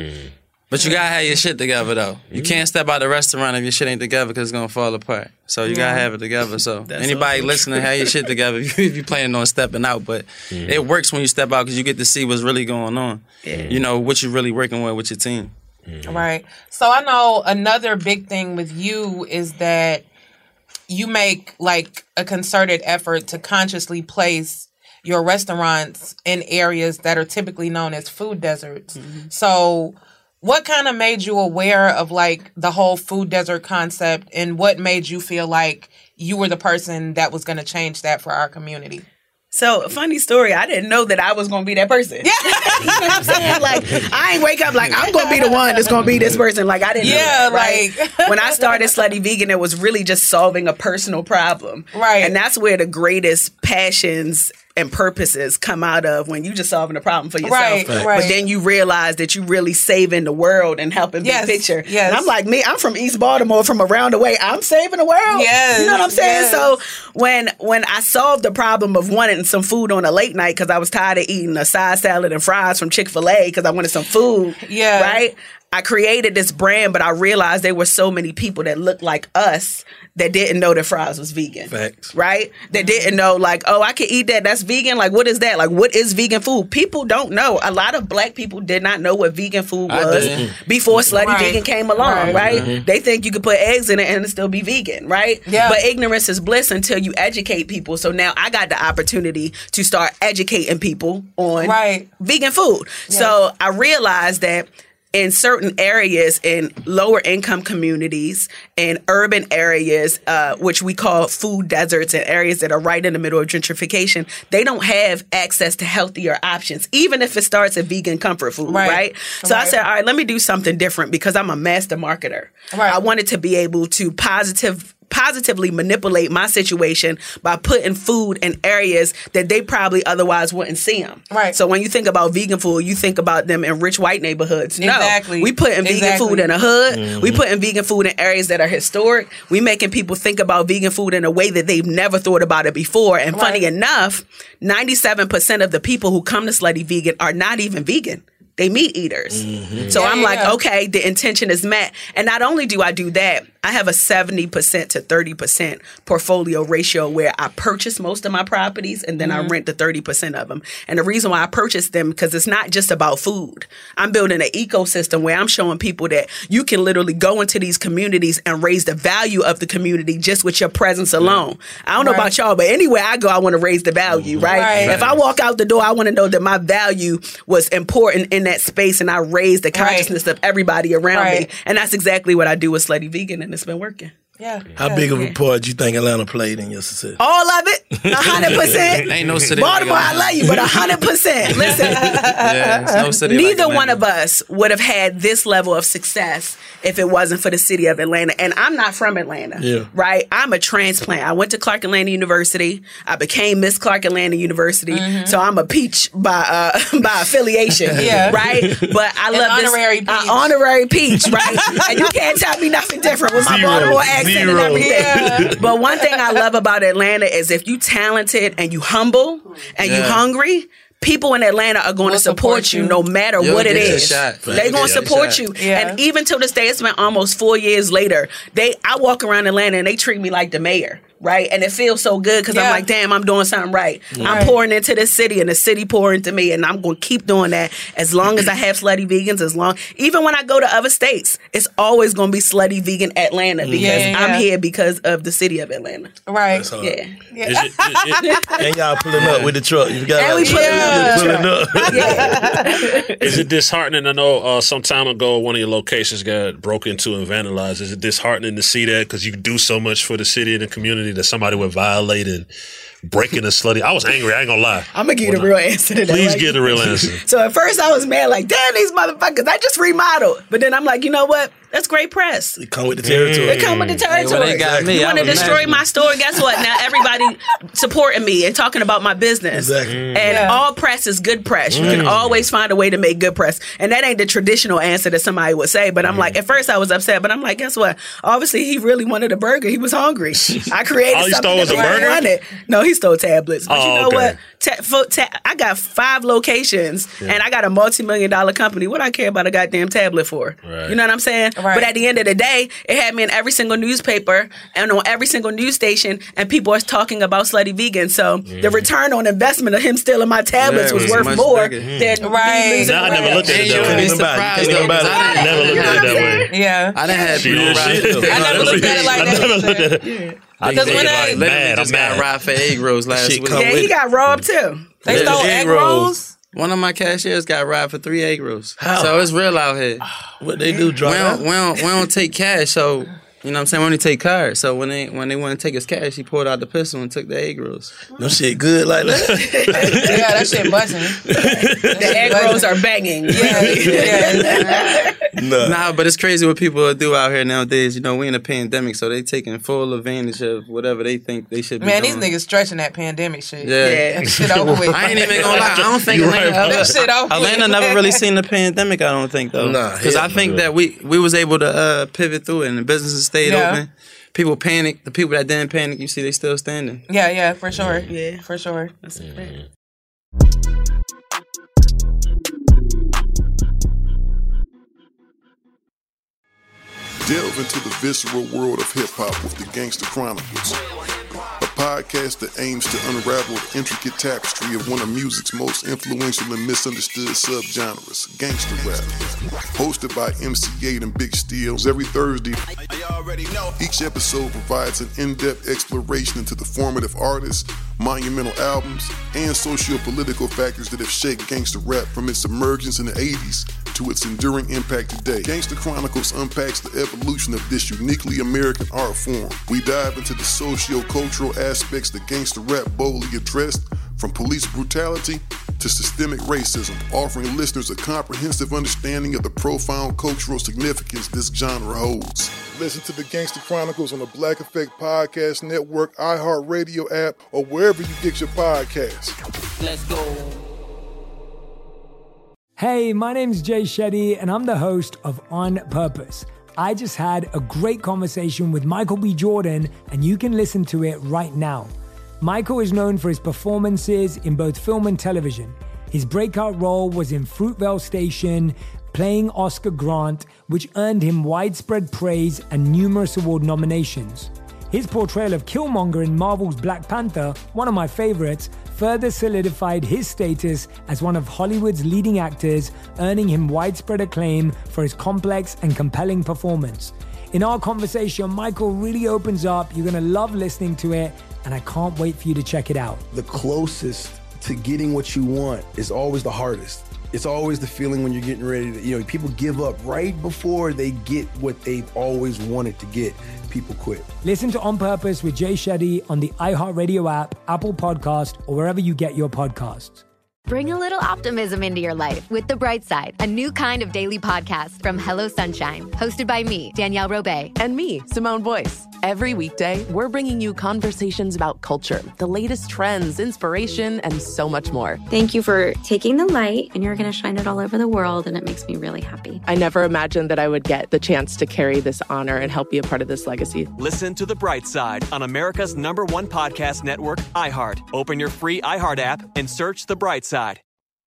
[SPEAKER 4] But you gotta have your shit together though. You can't step out the restaurant if your shit ain't together because it's gonna fall apart. So you gotta
[SPEAKER 11] Yeah.
[SPEAKER 4] have it together. So
[SPEAKER 11] That's
[SPEAKER 4] anybody
[SPEAKER 11] also
[SPEAKER 4] listening, have your shit together if you, if you planning on stepping out. But it works when you step out because you get to see what's really going on. You know what you're really working with with your team.
[SPEAKER 3] Right. So I know another big thing with you is that you make like a concerted effort to consciously place your restaurants in areas that are typically known as food deserts. So what kind of made you aware of like the whole food desert concept and what made you feel like you were the person that was going to change that for our community?
[SPEAKER 11] So, funny story, I didn't know that I was going to be that person. Yeah. You know what I'm saying? Like, I ain't wake up like, I'm going to be the one that's going to be this person. Like, I didn't know
[SPEAKER 3] Yeah,
[SPEAKER 11] that, right?
[SPEAKER 3] like-
[SPEAKER 11] When I started Slutty Vegan, it was really just solving a personal problem.
[SPEAKER 3] Right.
[SPEAKER 11] And that's where the greatest passions and purposes come out of, when you just solving a problem for yourself.
[SPEAKER 3] Right,
[SPEAKER 11] But
[SPEAKER 3] right.
[SPEAKER 11] then you realize that you really saving the world and helping
[SPEAKER 3] Yes,
[SPEAKER 11] big picture.
[SPEAKER 3] yes.
[SPEAKER 11] And I'm like, me, I'm from East Baltimore, from around the way. I'm saving the world.
[SPEAKER 3] Yes,
[SPEAKER 11] You know what I'm saying?
[SPEAKER 3] yes.
[SPEAKER 11] So when when I solved the problem of wanting some food on a late night because I was tired of eating a side salad and fries from Chick-fil-A because I wanted some food,
[SPEAKER 3] Yeah.
[SPEAKER 11] right? I created this brand, but I realized there were so many people that looked like us that didn't know that fries was vegan.
[SPEAKER 12] Facts.
[SPEAKER 11] Right? That didn't know, like, oh, I can eat that. That's vegan. Like, what is that? Like, what is vegan food? People don't know. A lot of black people did not know what vegan food
[SPEAKER 4] I
[SPEAKER 11] was
[SPEAKER 4] did.
[SPEAKER 11] before Slutty
[SPEAKER 3] Right.
[SPEAKER 11] Vegan came along,
[SPEAKER 3] Right.
[SPEAKER 11] right?
[SPEAKER 4] Mm-hmm.
[SPEAKER 11] They think you could put eggs in it and it still be vegan, right?
[SPEAKER 3] Yeah.
[SPEAKER 11] But ignorance is bliss until you educate people. So now I got the opportunity to start educating people on
[SPEAKER 3] Right.
[SPEAKER 11] vegan food. So I realized that in certain areas, in lower income communities, in urban areas, uh, which we call food deserts, and areas that are right in the middle of gentrification, they don't have access to healthier options, even if it starts at vegan comfort food,
[SPEAKER 3] Right.
[SPEAKER 11] right? So I
[SPEAKER 3] Right.
[SPEAKER 11] said, all right, let me do something different because I'm a master marketer.
[SPEAKER 3] Right.
[SPEAKER 11] I wanted to be able to positive positively manipulate my situation by putting food in areas that they probably otherwise wouldn't see them.
[SPEAKER 3] Right.
[SPEAKER 11] So when you think about vegan food, you think about them in rich white neighborhoods. No,
[SPEAKER 3] Exactly.
[SPEAKER 11] we putting vegan
[SPEAKER 3] Exactly.
[SPEAKER 11] food in a hood. We putting vegan food in areas that are historic. We making people think about vegan food in a way that they've never thought about it before. And funny
[SPEAKER 3] Right.
[SPEAKER 11] enough, ninety-seven percent of the people who come to Slutty Vegan are not even vegan. They meat eaters. So
[SPEAKER 3] Yeah,
[SPEAKER 11] I'm
[SPEAKER 3] yeah,
[SPEAKER 11] like,
[SPEAKER 3] yeah.
[SPEAKER 11] okay, the intention is met. And not only do I do that, I have a seventy percent to thirty percent portfolio ratio where I purchase most of my properties and then I rent the thirty percent of them. And the reason why I purchase them, because it's not just about food. I'm building an ecosystem where I'm showing people that you can literally go into these communities and raise the value of the community just with your presence alone. I don't know
[SPEAKER 3] Right.
[SPEAKER 11] about y'all, but anywhere I go, I want to raise the value, right?
[SPEAKER 3] Right.
[SPEAKER 11] If I walk out the door, I want to know that my value was important in that space and I raised the
[SPEAKER 3] Right.
[SPEAKER 11] consciousness of everybody around me.
[SPEAKER 3] Right.
[SPEAKER 11] And that's exactly what I do with Slutty Vegan, and it's been working.
[SPEAKER 3] Yeah.
[SPEAKER 12] How
[SPEAKER 3] yeah,
[SPEAKER 12] big of
[SPEAKER 3] yeah.
[SPEAKER 12] a part you think Atlanta played in your success?
[SPEAKER 11] All of it, a hundred percent.
[SPEAKER 4] Ain't no city.
[SPEAKER 11] Baltimore,
[SPEAKER 4] like
[SPEAKER 11] I love you, but a hundred percent. Listen,
[SPEAKER 4] Yeah, it's no city.
[SPEAKER 11] neither
[SPEAKER 4] like
[SPEAKER 11] one of us would have had this level of success if it wasn't for the city of Atlanta. And I'm not from Atlanta,
[SPEAKER 12] Yeah.
[SPEAKER 11] right? I'm a transplant. I went to Clark Atlanta University. I became Miss Clark Atlanta University.
[SPEAKER 3] Mm-hmm.
[SPEAKER 11] So I'm a peach by uh, by affiliation,
[SPEAKER 3] Yeah.
[SPEAKER 11] right? But I
[SPEAKER 3] An
[SPEAKER 11] love
[SPEAKER 3] honorary
[SPEAKER 11] this
[SPEAKER 3] peach.
[SPEAKER 11] uh, honorary peach, right? And you can't tell me nothing different with my
[SPEAKER 12] Zero.
[SPEAKER 11] Baltimore accent
[SPEAKER 12] Zero.
[SPEAKER 11] and everything.
[SPEAKER 3] Yeah.
[SPEAKER 11] But one thing I love about Atlanta is if you talented and you humble and you
[SPEAKER 4] Yeah.
[SPEAKER 11] hungry, people in Atlanta are going
[SPEAKER 3] Will
[SPEAKER 11] to support,
[SPEAKER 3] support
[SPEAKER 11] you
[SPEAKER 3] you.
[SPEAKER 11] no matter
[SPEAKER 4] You'll
[SPEAKER 11] what it
[SPEAKER 4] get your
[SPEAKER 11] is.
[SPEAKER 4] shot.
[SPEAKER 11] They're going to
[SPEAKER 4] Yeah.
[SPEAKER 11] support
[SPEAKER 4] Shot.
[SPEAKER 11] you.
[SPEAKER 3] Yeah.
[SPEAKER 11] And even to this day, it's been almost four years later. They, I walk around Atlanta and they treat me like the mayor. Right, and it feels so good because I'm
[SPEAKER 3] Yeah.
[SPEAKER 11] like, damn, I'm doing something right. I'm
[SPEAKER 3] Right.
[SPEAKER 11] pouring into this city, and the city pouring into me, and I'm going to keep doing that as long as I have slutty vegans. As long, even when I go to other states, it's always going to be slutty vegan Atlanta because
[SPEAKER 3] Yeah, yeah,
[SPEAKER 11] I'm
[SPEAKER 3] yeah.
[SPEAKER 11] here because of the city of Atlanta.
[SPEAKER 3] Right.
[SPEAKER 12] That's hard.
[SPEAKER 11] Yeah,
[SPEAKER 9] Is it, it, it,
[SPEAKER 12] And y'all pulling up with the truck. You got
[SPEAKER 11] And we pulling
[SPEAKER 3] up with the
[SPEAKER 12] pulling up.
[SPEAKER 11] yeah.
[SPEAKER 9] is it disheartening? I know uh, some time ago one of your locations got broke into and vandalized. Is it disheartening to see that because you do so much for the city and the community that somebody would violate and breaking a slutty? I was angry. I ain't gonna lie.
[SPEAKER 11] I'm gonna give you the real answer to that.
[SPEAKER 9] Please
[SPEAKER 11] Like,
[SPEAKER 9] give the real answer.
[SPEAKER 11] So at first I was mad, like, damn these motherfuckers, I just remodeled. But then I'm like, you know what? That's great press.
[SPEAKER 12] It come with the territory.
[SPEAKER 11] They come with the
[SPEAKER 4] Hey,
[SPEAKER 11] territory.
[SPEAKER 4] well, they got me.
[SPEAKER 11] You
[SPEAKER 4] I
[SPEAKER 11] want to
[SPEAKER 4] was
[SPEAKER 11] destroy
[SPEAKER 4] mad.
[SPEAKER 11] my store? Guess what? Now everybody supporting me and talking about my business.
[SPEAKER 12] Exactly.
[SPEAKER 11] And
[SPEAKER 3] Yeah.
[SPEAKER 11] all press is good press. You can always find a way to make good press. And that ain't the traditional answer that somebody would say. But I'm like, at first I was upset, but I'm like, guess what? Obviously he really wanted a burger. He was hungry. I created
[SPEAKER 9] All he
[SPEAKER 11] something
[SPEAKER 9] stole was
[SPEAKER 11] that
[SPEAKER 9] a
[SPEAKER 11] people
[SPEAKER 9] burger?
[SPEAKER 11] wanted. No, he stole tablets. But
[SPEAKER 9] Oh,
[SPEAKER 11] you know
[SPEAKER 9] okay.
[SPEAKER 11] what? Ta- fo- ta- I got five locations and I got a multi-million dollar company. What I care about a goddamn tablet for?
[SPEAKER 9] Right.
[SPEAKER 11] You know what I'm saying?
[SPEAKER 3] Right.
[SPEAKER 11] But at the end of the day, it had me in every single newspaper and on every single news station, and people are talking about slutty vegan. So the return on investment of him stealing my tablets
[SPEAKER 4] Yeah,
[SPEAKER 11] was
[SPEAKER 4] it was
[SPEAKER 11] worth
[SPEAKER 4] much
[SPEAKER 11] more
[SPEAKER 4] bigger.
[SPEAKER 11] than
[SPEAKER 3] Right.
[SPEAKER 11] me losing
[SPEAKER 9] Nah, I
[SPEAKER 11] the
[SPEAKER 9] never
[SPEAKER 11] rap.
[SPEAKER 9] looked at it
[SPEAKER 4] And you
[SPEAKER 9] that
[SPEAKER 4] would
[SPEAKER 9] way.
[SPEAKER 4] be
[SPEAKER 12] Think about it.
[SPEAKER 4] surprised
[SPEAKER 12] Think
[SPEAKER 4] though,
[SPEAKER 12] about
[SPEAKER 4] 'cause
[SPEAKER 12] it.
[SPEAKER 4] I didn't
[SPEAKER 9] Never looked at it that way.
[SPEAKER 3] Yeah.
[SPEAKER 4] I done had
[SPEAKER 9] Shit,
[SPEAKER 4] people
[SPEAKER 9] shit.
[SPEAKER 4] ride.
[SPEAKER 3] I never looked at it like
[SPEAKER 9] I
[SPEAKER 3] that.
[SPEAKER 9] never looked at
[SPEAKER 3] either.
[SPEAKER 9] it.
[SPEAKER 4] I
[SPEAKER 3] Because
[SPEAKER 4] just
[SPEAKER 3] when
[SPEAKER 4] like,
[SPEAKER 3] I-
[SPEAKER 4] literally
[SPEAKER 9] Mad,
[SPEAKER 4] just
[SPEAKER 9] I'm
[SPEAKER 4] got
[SPEAKER 9] mad.
[SPEAKER 4] robbed for egg rolls last
[SPEAKER 12] Shit
[SPEAKER 4] week.
[SPEAKER 12] come
[SPEAKER 11] Yeah,
[SPEAKER 12] with
[SPEAKER 11] he
[SPEAKER 12] it.
[SPEAKER 11] got robbed too.
[SPEAKER 3] They
[SPEAKER 4] Yeah,
[SPEAKER 3] stole
[SPEAKER 4] egg
[SPEAKER 3] egg
[SPEAKER 4] rolls.
[SPEAKER 3] rolls.
[SPEAKER 4] One of my cashiers got robbed for three egg rolls.
[SPEAKER 12] How?
[SPEAKER 4] So it's real out here.
[SPEAKER 12] What they do,
[SPEAKER 4] We
[SPEAKER 12] drop
[SPEAKER 4] don't,
[SPEAKER 12] out?
[SPEAKER 4] we, don't, we don't take cash, so you know what I'm saying? We only take cards. So when they when they want to take his cash, he pulled out the pistol and took the egg rolls.
[SPEAKER 12] No shit good like that.
[SPEAKER 3] Yeah, that shit buzzing.
[SPEAKER 11] The egg rolls are banging.
[SPEAKER 3] Yeah, yeah.
[SPEAKER 12] Nah.
[SPEAKER 4] Nah, but it's crazy what people do out here nowadays. You know, we in a pandemic, so they taking full advantage of whatever they think they should be
[SPEAKER 3] Man, these
[SPEAKER 4] doing.
[SPEAKER 3] niggas stretching that pandemic shit.
[SPEAKER 4] Yeah.
[SPEAKER 11] Yeah.
[SPEAKER 3] That shit over with.
[SPEAKER 4] I ain't even gonna lie. I don't think
[SPEAKER 9] You
[SPEAKER 4] Atlanta,
[SPEAKER 9] right,
[SPEAKER 3] That shit over
[SPEAKER 4] Atlanta
[SPEAKER 3] with.
[SPEAKER 4] never really seen the pandemic. I don't think though.
[SPEAKER 12] Nah,
[SPEAKER 4] because I
[SPEAKER 12] hell
[SPEAKER 4] think
[SPEAKER 12] no.
[SPEAKER 4] that we we was able to uh, pivot through it, and the businesses stayed
[SPEAKER 3] Yeah.
[SPEAKER 4] open. People panicked. The people that didn't panic, you see, they still standing.
[SPEAKER 3] Yeah, yeah, for sure.
[SPEAKER 11] Yeah.
[SPEAKER 3] For sure.
[SPEAKER 11] That's a fact.
[SPEAKER 13] Delve into the visceral world of hip-hop with the Gangsta Chronicles, a podcast that aims to unravel the intricate tapestry of one of music's most influential and misunderstood subgenres, gangsta rap. Hosted by M C eight and Big Steels every Thursday, each episode provides an in-depth exploration into the formative artists, monumental albums, and socio-political factors that have shaped gangsta rap from its emergence in the eighties to its enduring impact today. Gangsta Chronicles unpacks the evolution of this uniquely American art form. We dive into the socio-cultural aspects that gangsta rap boldly addressed, from police brutality to systemic racism, offering listeners a comprehensive understanding of the profound cultural significance this genre holds. Listen to the Gangsta Chronicles on the Black Effect Podcast Network, iHeartRadio app, or wherever you get your podcasts.
[SPEAKER 11] Let's go.
[SPEAKER 14] Hey, my name's Jay Shetty, and I'm the host of On Purpose. I just had a great conversation with Michael B. Jordan, and you can listen to it right now. Michael is known for his performances in both film and television. His breakout role was in Fruitvale Station, playing Oscar Grant, which earned him widespread praise and numerous award nominations. His portrayal of Killmonger in Marvel's Black Panther, one of my favorites, further solidified his status as one of Hollywood's leading actors, earning him widespread acclaim for his complex and compelling performance. In our conversation, Michael really opens up. You're gonna love listening to it, and I can't wait for you to check it out.
[SPEAKER 2] The closest to getting what you want is always the hardest. it's always the feeling when you're getting ready to, you know, people give up right before they get what they've always wanted to get. People quit.
[SPEAKER 14] Listen to On Purpose with Jay Shetty on the iHeartRadio app, Apple Podcast, or wherever you get your podcasts.
[SPEAKER 15] Bring a little optimism into your life with The Bright Side, a new kind of daily podcast from Hello Sunshine, hosted by me, Danielle Robay.
[SPEAKER 16] And me, Simone Boyce. Every weekday, we're bringing you conversations about culture, the latest trends, inspiration, and so much more.
[SPEAKER 17] Thank you for taking the light, and you're going to shine it all over the world, and it makes me really happy.
[SPEAKER 16] I never imagined that I would get the chance to carry this honor and help be a part of this legacy.
[SPEAKER 18] Listen to The Bright Side on America's number one podcast network, iHeart. Open your free iHeart app and search The Bright Side.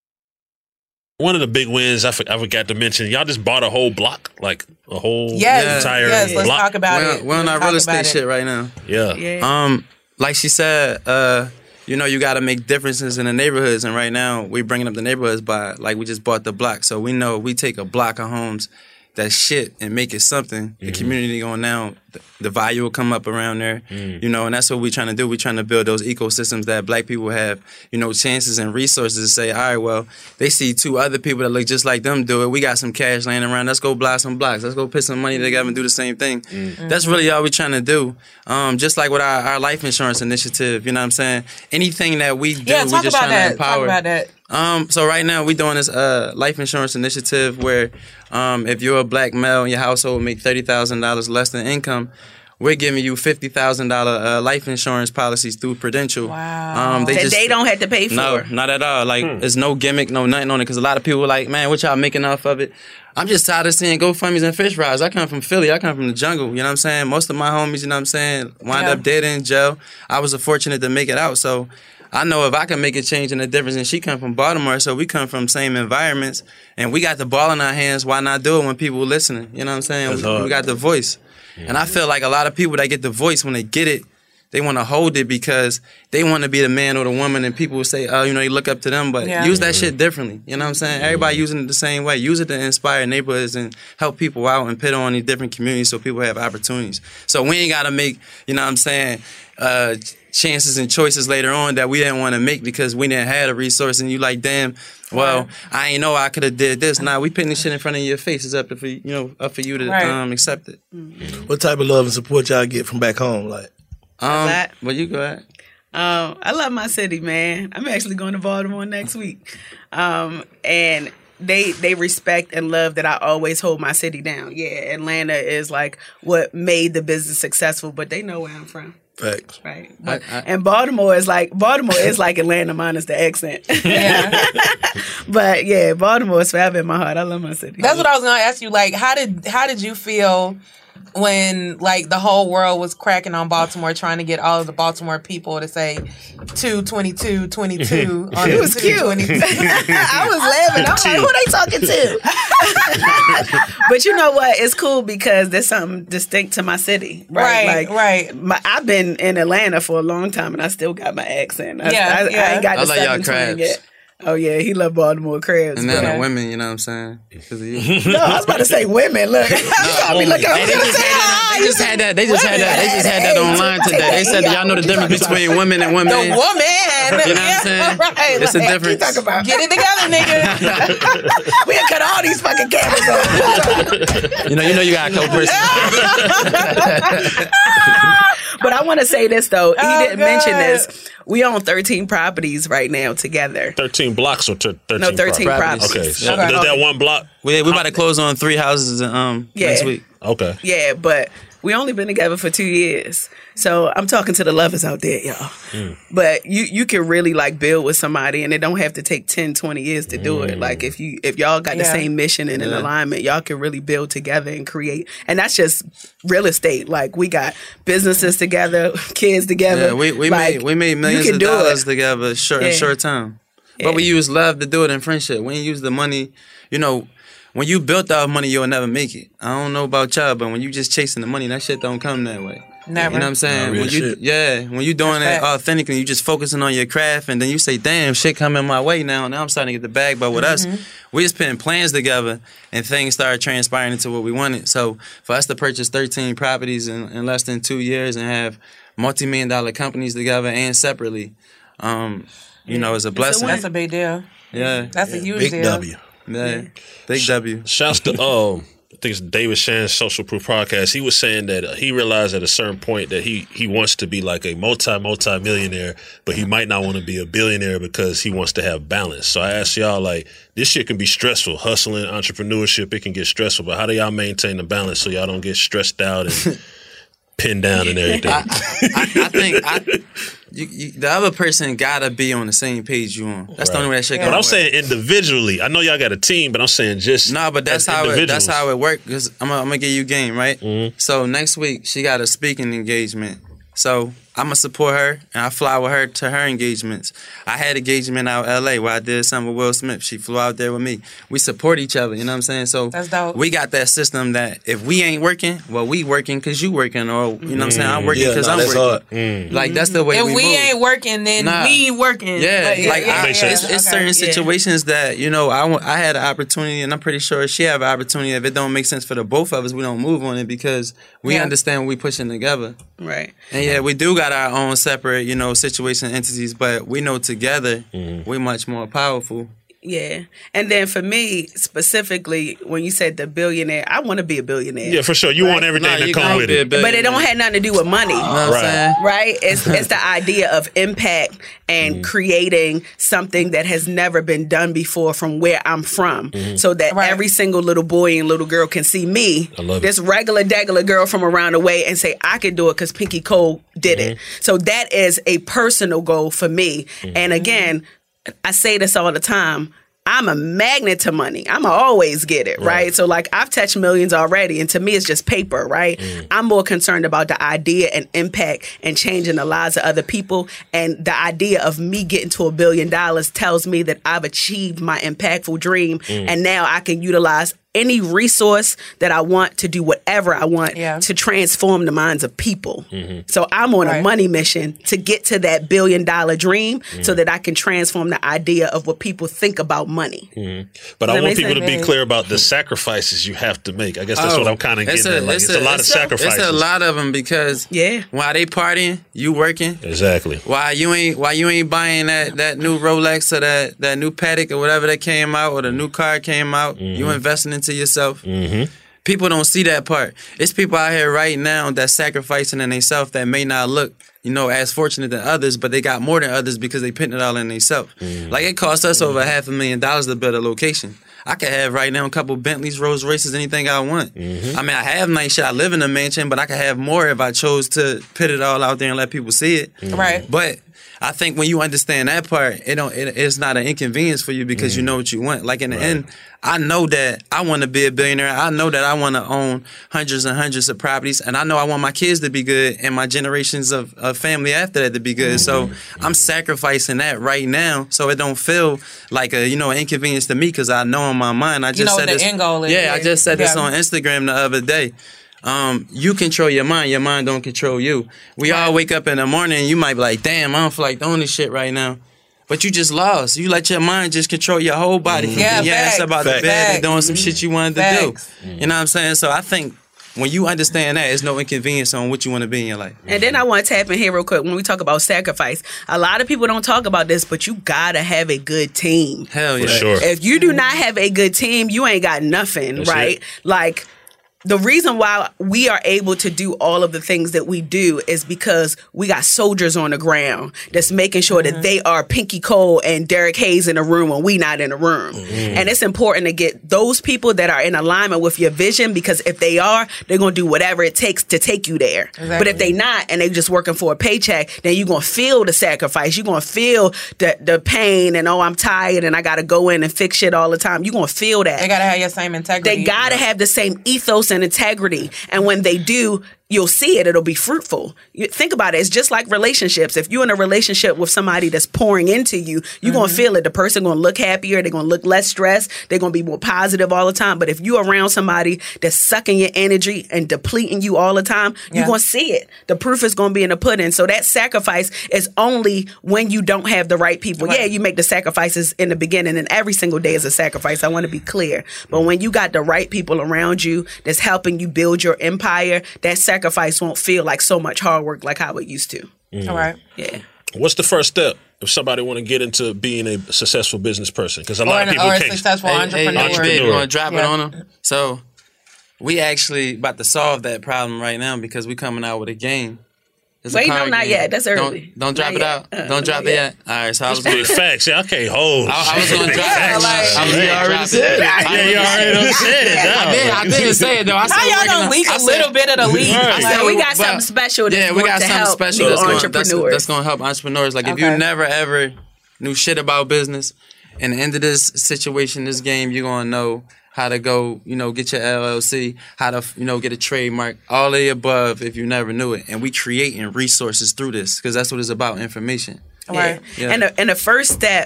[SPEAKER 9] One of the big wins I, for, I forgot to mention, y'all just bought a whole block, like a whole
[SPEAKER 3] Yes,
[SPEAKER 9] entire
[SPEAKER 3] yes, let's
[SPEAKER 9] block.
[SPEAKER 3] talk about
[SPEAKER 4] we're,
[SPEAKER 3] it.
[SPEAKER 4] We're on
[SPEAKER 3] Let's
[SPEAKER 4] our
[SPEAKER 3] talk
[SPEAKER 4] real
[SPEAKER 3] about
[SPEAKER 4] estate
[SPEAKER 3] it.
[SPEAKER 4] shit right now.
[SPEAKER 9] Yeah.
[SPEAKER 3] Yeah.
[SPEAKER 4] Um, like she said, uh, you know, you got to make differences in the neighborhoods, and right now we bringing up the neighborhoods by like we just bought the block, so we know we take a block of homes that shit and make it something. Mm-hmm. The community going down, the, the value will come up around there, mm. you know, and that's what we're trying to do. We're trying to build those ecosystems that black people have, you know, chances and resources to say, all right, well, they see two other people that look just like them do it. We got some cash laying around. Let's go buy some blocks. Let's go put some money together and do the same thing. Mm-hmm. That's really all we're trying to do. Um, just like with our, our life insurance initiative, you know what I'm saying? Anything that we do,
[SPEAKER 3] Yeah,
[SPEAKER 4] we're
[SPEAKER 3] talk
[SPEAKER 4] just
[SPEAKER 3] about
[SPEAKER 4] trying
[SPEAKER 3] that.
[SPEAKER 4] to empower.
[SPEAKER 3] Talk about that.
[SPEAKER 4] Um, so right now we're doing this uh, life insurance initiative where um, if you're a black male in your household make thirty thousand dollars less than income, we're giving you fifty thousand dollars uh, life insurance policies through Prudential.
[SPEAKER 11] Wow.
[SPEAKER 4] Um,
[SPEAKER 11] That they don't have to pay for.
[SPEAKER 4] No, not at all. Like,
[SPEAKER 11] Hmm.
[SPEAKER 4] there's no gimmick, no nothing on it, because a lot of people are like, man, what y'all making off of it? I'm just tired of seeing GoFundMes and fish fries. I come from Philly. I come from the jungle. You know what I'm saying? Most of my homies, you know what I'm saying, wind
[SPEAKER 3] Yeah.
[SPEAKER 4] up dead in jail. I was fortunate to make it out, so I know if I can make a change and a difference, and she come from Baltimore, so we come from same environments, and we got the ball in our hands, why not do it when people listening? You know what I'm saying?
[SPEAKER 9] That's
[SPEAKER 4] We,
[SPEAKER 9] hard.
[SPEAKER 4] we got the voice. And I feel like a lot of people that get the voice, when they get it, they want to hold it because they want to be the man or the woman, and people will say, oh, you know, you look up to them, but
[SPEAKER 3] Yeah.
[SPEAKER 4] use that shit differently. You know what I'm saying? Everybody using it the same way. Use it to inspire neighborhoods and help people out and put on these different communities so people have opportunities. So we ain't got to make, you know what I'm saying, uh, chances and choices later on that we didn't want to make because we didn't have a resource, and you like, damn, well, I ain't know I could have did this. Nah, we putting this shit in front of your face. It's up to, for, you know, up for you to
[SPEAKER 12] Right.
[SPEAKER 4] um, accept it.
[SPEAKER 12] What type of love and support y'all get from back home? Like,
[SPEAKER 4] Um,
[SPEAKER 11] lot.
[SPEAKER 4] well, you go ahead.
[SPEAKER 11] Um, I love my city, man. I'm actually going to Baltimore next week, um, and they they respect and love that I always hold my city down. Yeah, Atlanta is like what made the business successful, but they know where I'm from.
[SPEAKER 12] Facts.
[SPEAKER 11] Right.
[SPEAKER 4] I, I,
[SPEAKER 11] And Baltimore is like Baltimore is like Atlanta minus the accent. But yeah, Baltimore is forever in my heart. I love my city.
[SPEAKER 3] That's what I was gonna ask you. Like, how did how did you feel when like the whole world was cracking on Baltimore, trying to get all of the Baltimore people to say two twenty-two twenty-two on
[SPEAKER 11] It
[SPEAKER 3] the
[SPEAKER 11] was cute.
[SPEAKER 3] two twenty-two?
[SPEAKER 11] I was laughing. I'm like, who they talking to? But you know what? It's cool because there's something distinct to my city. Right.
[SPEAKER 3] Right,
[SPEAKER 11] like,
[SPEAKER 3] right.
[SPEAKER 11] My, I've been in Atlanta for a long time and I still got my accent. I,
[SPEAKER 3] Yeah,
[SPEAKER 11] I,
[SPEAKER 3] yeah.
[SPEAKER 11] I ain't got
[SPEAKER 4] I
[SPEAKER 11] the
[SPEAKER 4] like y'all
[SPEAKER 11] seven twin
[SPEAKER 4] crabs.
[SPEAKER 11] yet. Oh yeah, he love Baltimore crabs.
[SPEAKER 4] And now
[SPEAKER 11] but-
[SPEAKER 4] the women, you know what I'm saying? 'Cause of you.
[SPEAKER 11] No, I was about to say women. Look, you saw me looking.
[SPEAKER 4] Hey, they just had that. They just had that. They just had that. They just had that online today. They said, y'all know the difference between women and women.
[SPEAKER 3] The woman.
[SPEAKER 4] You know what I'm saying?
[SPEAKER 3] Right,
[SPEAKER 4] It's a
[SPEAKER 3] like,
[SPEAKER 4] difference.
[SPEAKER 11] Talk about.
[SPEAKER 3] Get it together, nigga.
[SPEAKER 11] We done cut all these fucking cameras off.
[SPEAKER 4] You know, you know, you got a co-person.
[SPEAKER 11] But I want to say this though. He
[SPEAKER 3] Oh,
[SPEAKER 11] didn't
[SPEAKER 3] God.
[SPEAKER 11] mention this. We own thirteen properties right now together.
[SPEAKER 9] thirteen blocks or t- thirteen?
[SPEAKER 11] No, thirteen
[SPEAKER 9] properties?
[SPEAKER 11] properties.
[SPEAKER 9] Okay, so
[SPEAKER 11] Okay.
[SPEAKER 9] does that one block?
[SPEAKER 4] We we about to close on three houses um
[SPEAKER 11] Yeah.
[SPEAKER 4] next week.
[SPEAKER 9] Okay.
[SPEAKER 11] Yeah, but we only been together for two years. So I'm talking to the lovers out there, y'all.
[SPEAKER 9] Mm.
[SPEAKER 11] But you you can really like build with somebody and it don't have to take ten, twenty years to do it.
[SPEAKER 9] Mm.
[SPEAKER 11] Like if you if y'all got the
[SPEAKER 3] Yeah.
[SPEAKER 11] same mission and an
[SPEAKER 4] Yeah.
[SPEAKER 11] alignment, y'all can really build together and create. And that's just real estate. Like we got businesses together, kids together.
[SPEAKER 4] Yeah, we we
[SPEAKER 11] Like,
[SPEAKER 4] made we made
[SPEAKER 11] you
[SPEAKER 4] millions
[SPEAKER 11] can
[SPEAKER 4] of
[SPEAKER 11] do
[SPEAKER 4] dollars
[SPEAKER 11] it.
[SPEAKER 4] together short in
[SPEAKER 11] Yeah.
[SPEAKER 4] short time.
[SPEAKER 11] Yeah.
[SPEAKER 4] But we use love to do it in friendship. We ain't use the money. You know, when you built off money, you'll never make it. I don't know about y'all, but when you just chasing the money, that shit don't come that way.
[SPEAKER 3] Never.
[SPEAKER 4] You know what I'm saying?
[SPEAKER 9] Nah, real
[SPEAKER 4] when you
[SPEAKER 9] shit.
[SPEAKER 4] yeah, when you doing
[SPEAKER 3] That's
[SPEAKER 4] it
[SPEAKER 3] facts.
[SPEAKER 4] authentically, you just focusing on your craft, and then you say, "Damn, shit coming my way now." Now I'm starting to get the bag. But with
[SPEAKER 3] Mm-hmm.
[SPEAKER 4] us, we just putting plans together, and things started transpiring into what we wanted. So for us to purchase thirteen properties in, in less than two years and have multi-million dollar companies together and separately, um, you know, is a blessing.
[SPEAKER 3] That's a big deal.
[SPEAKER 4] Yeah.
[SPEAKER 3] That's a huge
[SPEAKER 12] Big
[SPEAKER 3] deal.
[SPEAKER 12] W.
[SPEAKER 4] Yeah. Big W.
[SPEAKER 9] Shouts to um, I think it's David Shan's Social Proof podcast. He was saying that uh, he realized at a certain point that he he wants to be like a multi multi millionaire, but he might not want to be a billionaire because he wants to have balance. So I asked y'all, like, this shit can be stressful. Hustling, entrepreneurship, it can get stressful. But how do y'all maintain the balance so y'all don't get stressed out and pinned down and everything?
[SPEAKER 4] I, I, I think I, you, you, the other person gotta be on the same page you on. That's the only way that shit
[SPEAKER 9] But
[SPEAKER 4] gonna
[SPEAKER 9] I'm
[SPEAKER 4] work.
[SPEAKER 9] saying individually. I know y'all got a team, but I'm saying just
[SPEAKER 4] No, but that's
[SPEAKER 9] as
[SPEAKER 4] how it,
[SPEAKER 9] individuals.
[SPEAKER 4] that's how it works. Cause I'm gonna, I'm gonna give you game, right?
[SPEAKER 9] Mm-hmm.
[SPEAKER 4] So next week she got a speaking engagement. So I'm gonna support her and I fly with her to her engagements. I had engagement out L A where I did something with Will Smith. She flew out there with me. We support each other. You know what I'm saying? So
[SPEAKER 3] That's dope.
[SPEAKER 4] we got that system that if we ain't working, well, we working because you working, or you know what I'm saying? I'm working
[SPEAKER 12] Yeah,
[SPEAKER 4] because
[SPEAKER 12] nah,
[SPEAKER 4] I'm
[SPEAKER 12] that's
[SPEAKER 4] working.
[SPEAKER 12] hard.
[SPEAKER 4] Like that's the way
[SPEAKER 3] If
[SPEAKER 4] we,
[SPEAKER 3] we
[SPEAKER 4] move.
[SPEAKER 3] ain't working, then
[SPEAKER 4] Nah.
[SPEAKER 3] we working.
[SPEAKER 4] Yeah, like
[SPEAKER 3] yeah,
[SPEAKER 4] I,
[SPEAKER 3] yeah,
[SPEAKER 4] it's, it's
[SPEAKER 3] okay.
[SPEAKER 4] certain
[SPEAKER 3] Yeah.
[SPEAKER 4] situations that you know I, want- I had an opportunity, and I'm pretty sure she have an opportunity. If it don't make sense for the both of us, we don't move on it because we
[SPEAKER 11] Yeah.
[SPEAKER 4] understand what we pushing together.
[SPEAKER 11] Right.
[SPEAKER 4] And yeah, we do got our own separate, you know, situation entities, but we know together we much more powerful.
[SPEAKER 11] Yeah. And then for me, specifically, when you said the billionaire, I want to be a billionaire.
[SPEAKER 9] Yeah, for sure. You want everything
[SPEAKER 4] Nah,
[SPEAKER 9] to
[SPEAKER 4] you
[SPEAKER 9] come
[SPEAKER 4] gonna
[SPEAKER 9] with
[SPEAKER 4] be a
[SPEAKER 9] it.
[SPEAKER 11] But it don't have nothing to do with money.
[SPEAKER 4] You know what I'm saying?
[SPEAKER 11] Right? It's it's the idea of impact and creating something that has never been done before from where I'm from. So that every single little boy and little girl can see me,
[SPEAKER 9] I love it.
[SPEAKER 11] this regular degular girl from around the way, and say, I can do it because Pinky Cole did it. So that is a personal goal for me. And again, I say this all the time. I'm a magnet to money. I'm going to always get it, right?
[SPEAKER 19] Right.
[SPEAKER 11] So, like, I've touched millions already, and to me, it's just paper, right? I'm more concerned about the idea and impact and changing the lives of other people. And the idea of me getting to a billion dollars tells me that I've achieved my impactful dream,
[SPEAKER 19] Mm.
[SPEAKER 11] and now I can utilize any resource that I want to do whatever I want to transform the minds of people. So I'm on a money mission to get to that billion dollar dream so that I can transform the idea of what people think about money.
[SPEAKER 9] Mhm. But
[SPEAKER 11] Does
[SPEAKER 9] I
[SPEAKER 11] that
[SPEAKER 9] want
[SPEAKER 11] make
[SPEAKER 9] people to
[SPEAKER 11] sense?
[SPEAKER 9] be clear about the sacrifices you have to make. I guess that's
[SPEAKER 4] Oh,
[SPEAKER 9] what I'm kind of
[SPEAKER 4] it's
[SPEAKER 9] getting at. Like, it's, a, lot of sacrifices.
[SPEAKER 4] It's a lot of them because
[SPEAKER 11] yeah,
[SPEAKER 4] while they partying, you working.
[SPEAKER 9] Exactly.
[SPEAKER 4] Why you ain't why you ain't buying that, that new Rolex or that, that new Patek or whatever that came out or the new car came out? You investing into yourself.
[SPEAKER 9] Mm-hmm.
[SPEAKER 4] People don't see that part. It's people out here right now that's sacrificing in themselves that may not look, you know, as fortunate than others, but they got more than others because they putting it all in themselves. Like it cost us over half a million dollars to build a location. I could have right now a couple Bentleys, Rolls Royces, anything I want. I mean, I have nice shit. I live in a mansion, but I could have more if I chose to put it all out there and let people see it.
[SPEAKER 3] Right.
[SPEAKER 4] But I think when you understand that part, it don't. It, it's not an inconvenience for you because you know what you want. Like in the end, I know that I want to be a billionaire. I know that I want to own hundreds and hundreds of properties, and I know I want my kids to be good and my generations of, of family after that to be good. So I'm sacrificing that right now, so it don't feel like a you know an inconvenience to me because I know in my mind. I just
[SPEAKER 3] You know
[SPEAKER 4] said
[SPEAKER 3] what the
[SPEAKER 4] this.
[SPEAKER 3] end goal is.
[SPEAKER 4] Yeah, I just said this
[SPEAKER 3] Yeah.
[SPEAKER 4] on Instagram the other day. Um, you control your mind. Your mind don't control you. We all wake up in the morning and you might be like, damn, I don't feel like doing this shit right now. But you just lost. You let your mind just control your whole body. From
[SPEAKER 3] Yeah,
[SPEAKER 4] getting your ass
[SPEAKER 3] facts.
[SPEAKER 4] about the
[SPEAKER 3] Facts.
[SPEAKER 4] bed and doing some shit you wanted to
[SPEAKER 3] Facts.
[SPEAKER 4] do. You know what I'm saying? So I think when you understand that, it's no inconvenience on what you want to be in your life.
[SPEAKER 11] And then I want to tap in here real quick when we talk about sacrifice. A lot of people don't talk about this, but you gotta have a good team.
[SPEAKER 4] Hell yeah.
[SPEAKER 9] For sure.
[SPEAKER 11] If you do not have a good team, you ain't got nothing,
[SPEAKER 9] That's
[SPEAKER 11] right?
[SPEAKER 9] it.
[SPEAKER 11] Like, the reason why we are able to do all of the things that we do is because we got soldiers on the ground that's making sure that they are Pinky Cole and Derek Hayes in a room when we not in a room. And it's important to get those people that are in alignment with your vision, because if they are, they're going to do whatever it takes to take you there. But if they not and they just working for a paycheck, then you're going to feel the sacrifice. You're going to feel the, the pain and, oh, I'm tired and I got to go in and fix shit all the time. You're going to feel that.
[SPEAKER 3] They gotta have your same integrity.
[SPEAKER 11] They gotta have the same ethos and integrity. And when they do, you'll see it. It'll be fruitful. You think about it. It's just like relationships. If you're in a relationship with somebody that's pouring into you, you're
[SPEAKER 3] Mm-hmm.
[SPEAKER 11] going to feel it. The person going to look happier. They're going to look less stressed. They're going to be more positive all the time. But if you're around somebody that's sucking your energy and depleting you all the time,
[SPEAKER 3] Yeah.
[SPEAKER 11] you're going to see it. The proof is going to be in the pudding. So that sacrifice is only when you don't have the right people.
[SPEAKER 3] Right.
[SPEAKER 11] Yeah, you make the sacrifices in the beginning, and every single day is a sacrifice. I want to be clear. But when you got the right people around you that's helping you build your empire, that sacrifice won't feel like so much hard work like how it used to.
[SPEAKER 9] Mhm.
[SPEAKER 3] All right.
[SPEAKER 11] Yeah.
[SPEAKER 9] What's the first step if somebody want to get into being a successful business person? Because a
[SPEAKER 3] Or
[SPEAKER 9] lot
[SPEAKER 3] an-
[SPEAKER 9] of people
[SPEAKER 3] or a
[SPEAKER 9] can't.
[SPEAKER 3] successful
[SPEAKER 4] Hey,
[SPEAKER 3] entrepreneur.
[SPEAKER 4] Hey,
[SPEAKER 9] Entrepreneur.
[SPEAKER 4] you want to drop it
[SPEAKER 3] Yeah.
[SPEAKER 4] on them? So we actually about to solve that problem right now because we coming out with a game. It's a
[SPEAKER 11] Wait, no,
[SPEAKER 4] card
[SPEAKER 11] not
[SPEAKER 4] game.
[SPEAKER 11] yet. That's early.
[SPEAKER 4] Don't, don't drop
[SPEAKER 11] Not
[SPEAKER 4] it
[SPEAKER 11] yet.
[SPEAKER 4] out.
[SPEAKER 11] Uh,
[SPEAKER 4] don't drop
[SPEAKER 11] not
[SPEAKER 4] it
[SPEAKER 11] yet.
[SPEAKER 4] yet. All right, so I was
[SPEAKER 9] Big
[SPEAKER 4] going to
[SPEAKER 9] facts. Yeah, I can't hold.
[SPEAKER 4] I, I was going to drop
[SPEAKER 9] Facts.
[SPEAKER 4] it. Like, I was
[SPEAKER 9] Yeah,
[SPEAKER 4] gonna
[SPEAKER 9] already
[SPEAKER 4] drop
[SPEAKER 9] said it.
[SPEAKER 4] I
[SPEAKER 9] Yeah,
[SPEAKER 4] was
[SPEAKER 9] you
[SPEAKER 4] gonna
[SPEAKER 9] already
[SPEAKER 4] say
[SPEAKER 9] done
[SPEAKER 4] it.
[SPEAKER 9] said it,
[SPEAKER 4] I
[SPEAKER 9] though.
[SPEAKER 4] did. I didn't say it though. I
[SPEAKER 3] How
[SPEAKER 4] said
[SPEAKER 3] y'all
[SPEAKER 4] working
[SPEAKER 3] gonna
[SPEAKER 4] on-
[SPEAKER 3] leak
[SPEAKER 4] I
[SPEAKER 3] a
[SPEAKER 4] said-
[SPEAKER 3] little bit of the leak?
[SPEAKER 9] Right.
[SPEAKER 11] I said
[SPEAKER 3] Like,
[SPEAKER 11] we got
[SPEAKER 4] but-
[SPEAKER 11] something special that's
[SPEAKER 4] Yeah, we
[SPEAKER 11] going
[SPEAKER 4] got
[SPEAKER 11] to
[SPEAKER 4] something
[SPEAKER 11] help
[SPEAKER 4] special
[SPEAKER 11] new
[SPEAKER 4] that's going,
[SPEAKER 11] entrepreneurs.
[SPEAKER 4] that's, that's going to help entrepreneurs. Like if you
[SPEAKER 3] Okay.
[SPEAKER 4] never ever knew shit about business, in the end of this situation, this game, you're going to know how to go, you know, get your L L C, how to, you know, get a trademark, all of the above if you never knew it. And we creating resources through this because that's what it's about, information.
[SPEAKER 11] Yeah.
[SPEAKER 4] Yeah.
[SPEAKER 11] And the, and the first step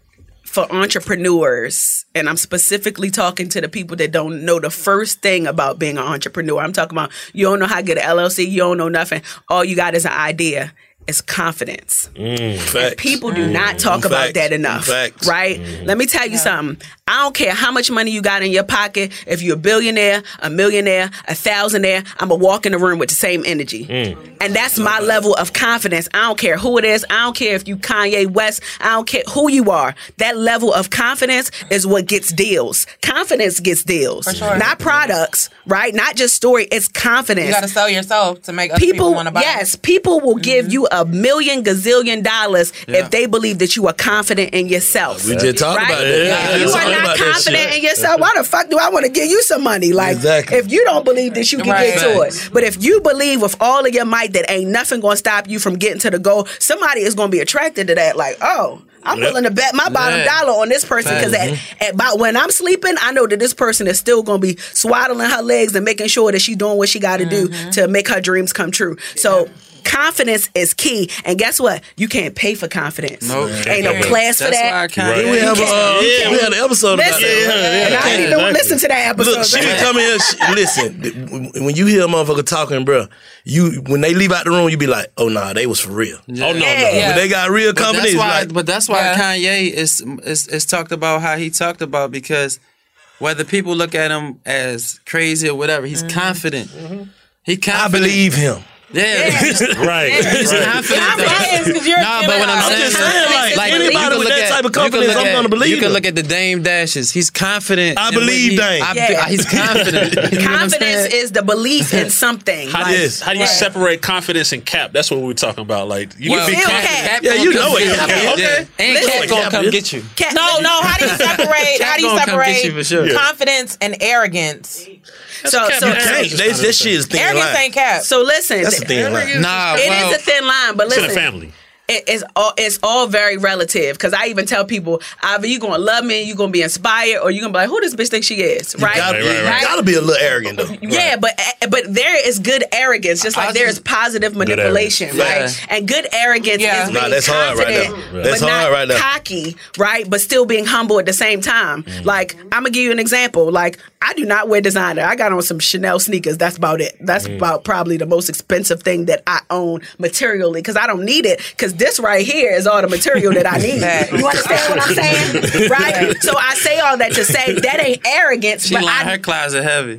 [SPEAKER 11] for entrepreneurs, and I'm specifically talking to the people that don't know the first thing about being an entrepreneur. I'm talking about you don't know how to get an L L C, you don't know nothing. All you got is an idea. It's confidence.
[SPEAKER 12] Mm,
[SPEAKER 11] And people do not talk
[SPEAKER 12] Mm,
[SPEAKER 11] about
[SPEAKER 12] facts.
[SPEAKER 11] that enough,
[SPEAKER 12] Facts.
[SPEAKER 11] right? Let me tell you something. I don't care how much money you got in your pocket. If you're a billionaire, a millionaire, a thousandaire, I'm going to walk in the room with the same energy. And that's my level of confidence. I don't care who it is. I don't care if you Kanye West. I don't care who you are. That level of confidence is what gets deals. Confidence gets deals.
[SPEAKER 3] For sure.
[SPEAKER 11] Not products, right? Not just story. It's confidence.
[SPEAKER 3] You got to sell yourself to make other people,
[SPEAKER 11] People,
[SPEAKER 3] want to buy.
[SPEAKER 11] yes, people will give you a million gazillion dollars if they believe that you are confident in yourself.
[SPEAKER 12] We just talked
[SPEAKER 11] right?
[SPEAKER 12] about that. Yeah,
[SPEAKER 11] If you
[SPEAKER 12] we
[SPEAKER 11] are
[SPEAKER 12] talked
[SPEAKER 11] not
[SPEAKER 12] about that
[SPEAKER 11] confident
[SPEAKER 12] shit.
[SPEAKER 11] in yourself, why the fuck do I want to give you some money? Like,
[SPEAKER 12] Exactly.
[SPEAKER 11] if you don't believe that you can
[SPEAKER 3] Right.
[SPEAKER 11] get to it, but if you believe with all of your might that ain't nothing going to stop you from getting to the goal, somebody is going to be attracted to that. Like, oh. I'm
[SPEAKER 9] Yep.
[SPEAKER 11] willing to bet my bottom
[SPEAKER 4] Yeah.
[SPEAKER 11] dollar on this person because at, at about when I'm sleeping, I know that this person is still going to be swaddling her legs and making sure that she's doing what she got to do to make her dreams come true. So confidence is key. And guess what? You can't pay for confidence.
[SPEAKER 4] Nope.
[SPEAKER 11] Ain't no class for
[SPEAKER 4] That's
[SPEAKER 11] that.
[SPEAKER 4] why I can't.
[SPEAKER 12] Did we have a,
[SPEAKER 11] You
[SPEAKER 12] uh,
[SPEAKER 11] can't-
[SPEAKER 12] yeah, we had an episode about
[SPEAKER 11] Listen,
[SPEAKER 12] that.
[SPEAKER 11] and I didn't even listen to that episode.
[SPEAKER 12] Look, she didn't come in. She, listen, when you hear a motherfucker talking, bro, you when they leave out the room, you be like, "Oh nah, they was for real."
[SPEAKER 9] Oh no, no.
[SPEAKER 11] Yeah.
[SPEAKER 12] When they got real
[SPEAKER 4] But
[SPEAKER 12] confidence,
[SPEAKER 4] that's why,
[SPEAKER 12] like,
[SPEAKER 4] but that's why
[SPEAKER 3] Yeah.
[SPEAKER 4] Kanye is, is is talked about how he talked about because whether people look at him as crazy or whatever, he's confident. He confident.
[SPEAKER 12] I believe him.
[SPEAKER 4] Yeah,
[SPEAKER 9] Right.
[SPEAKER 4] he's
[SPEAKER 9] right.
[SPEAKER 4] confident.
[SPEAKER 3] I'm biased because you're
[SPEAKER 4] Nah, but what I'm
[SPEAKER 12] I'm
[SPEAKER 4] saying,
[SPEAKER 12] just saying, like,
[SPEAKER 4] you
[SPEAKER 12] anybody
[SPEAKER 4] can
[SPEAKER 12] with
[SPEAKER 4] look
[SPEAKER 12] that
[SPEAKER 4] at-
[SPEAKER 12] type of
[SPEAKER 4] you can
[SPEAKER 12] confidence,
[SPEAKER 4] look
[SPEAKER 12] I'm
[SPEAKER 4] at-
[SPEAKER 12] gonna believe
[SPEAKER 4] You can
[SPEAKER 12] him.
[SPEAKER 4] look at the Dame Dashes. He's confident.
[SPEAKER 12] I
[SPEAKER 4] in what
[SPEAKER 12] believe
[SPEAKER 4] he-
[SPEAKER 12] Dame.
[SPEAKER 4] I-
[SPEAKER 11] Yeah.
[SPEAKER 4] He's confident. You know what I'm
[SPEAKER 11] Confidence
[SPEAKER 4] saying?
[SPEAKER 11] is the belief in something.
[SPEAKER 9] How,
[SPEAKER 11] Like,
[SPEAKER 9] do you,
[SPEAKER 12] Yes.
[SPEAKER 9] how do you separate confidence and cap? That's what we were talking about. Like you
[SPEAKER 4] Well,
[SPEAKER 9] can be
[SPEAKER 11] feel
[SPEAKER 9] confident.
[SPEAKER 11] cap.
[SPEAKER 12] Yeah, you
[SPEAKER 4] gonna
[SPEAKER 12] know it.
[SPEAKER 4] come
[SPEAKER 12] Cap.
[SPEAKER 4] get you.
[SPEAKER 12] Okay.
[SPEAKER 4] Yeah. And
[SPEAKER 11] Listen.
[SPEAKER 4] Cap gonna come
[SPEAKER 12] Cap.
[SPEAKER 4] get you.
[SPEAKER 11] Cat-
[SPEAKER 3] No, no. How do you separate?
[SPEAKER 4] Cat
[SPEAKER 3] how do you
[SPEAKER 4] gonna come get
[SPEAKER 3] separate
[SPEAKER 4] you for sure.
[SPEAKER 3] confidence and arrogance?
[SPEAKER 11] So,
[SPEAKER 9] cap.
[SPEAKER 11] so,
[SPEAKER 9] You
[SPEAKER 12] Can't. They, that shit is thin
[SPEAKER 3] Arrogance
[SPEAKER 12] line.
[SPEAKER 3] ain't cap.
[SPEAKER 11] so listen.
[SPEAKER 12] That's a thin line.
[SPEAKER 4] Nah,
[SPEAKER 11] It
[SPEAKER 4] well,
[SPEAKER 11] is a thin line, but
[SPEAKER 9] It's in
[SPEAKER 11] listen.
[SPEAKER 9] the family.
[SPEAKER 11] It, it's all it's all very relative because I even tell people either you gonna love me, you gonna be inspired, or you gonna be like, who this bitch think she is, right?
[SPEAKER 12] You gotta,
[SPEAKER 9] Right, right, right.
[SPEAKER 12] you gotta be a little arrogant though.
[SPEAKER 11] Yeah, but but there is good arrogance, just like
[SPEAKER 4] I
[SPEAKER 11] there
[SPEAKER 4] just-
[SPEAKER 11] is positive manipulation,
[SPEAKER 4] arrogance.
[SPEAKER 11] right? And good arrogance
[SPEAKER 3] Yeah.
[SPEAKER 11] is
[SPEAKER 12] Nah,
[SPEAKER 11] being
[SPEAKER 12] that's hard right
[SPEAKER 11] confident,
[SPEAKER 12] there. That's
[SPEAKER 11] but not
[SPEAKER 12] hard right there.
[SPEAKER 11] cocky, right? But still being humble at the same time. Like I'm gonna give you an example. Like I do not wear designer. I got on some Chanel sneakers. That's about it. That's about probably the most expensive thing that I own materially because I don't need it. Because this right here is all the material that I need. You understand what I'm saying? Right? So I say all that to say that ain't arrogance,
[SPEAKER 4] she
[SPEAKER 11] but
[SPEAKER 4] lined
[SPEAKER 11] I,
[SPEAKER 4] her closet heavy.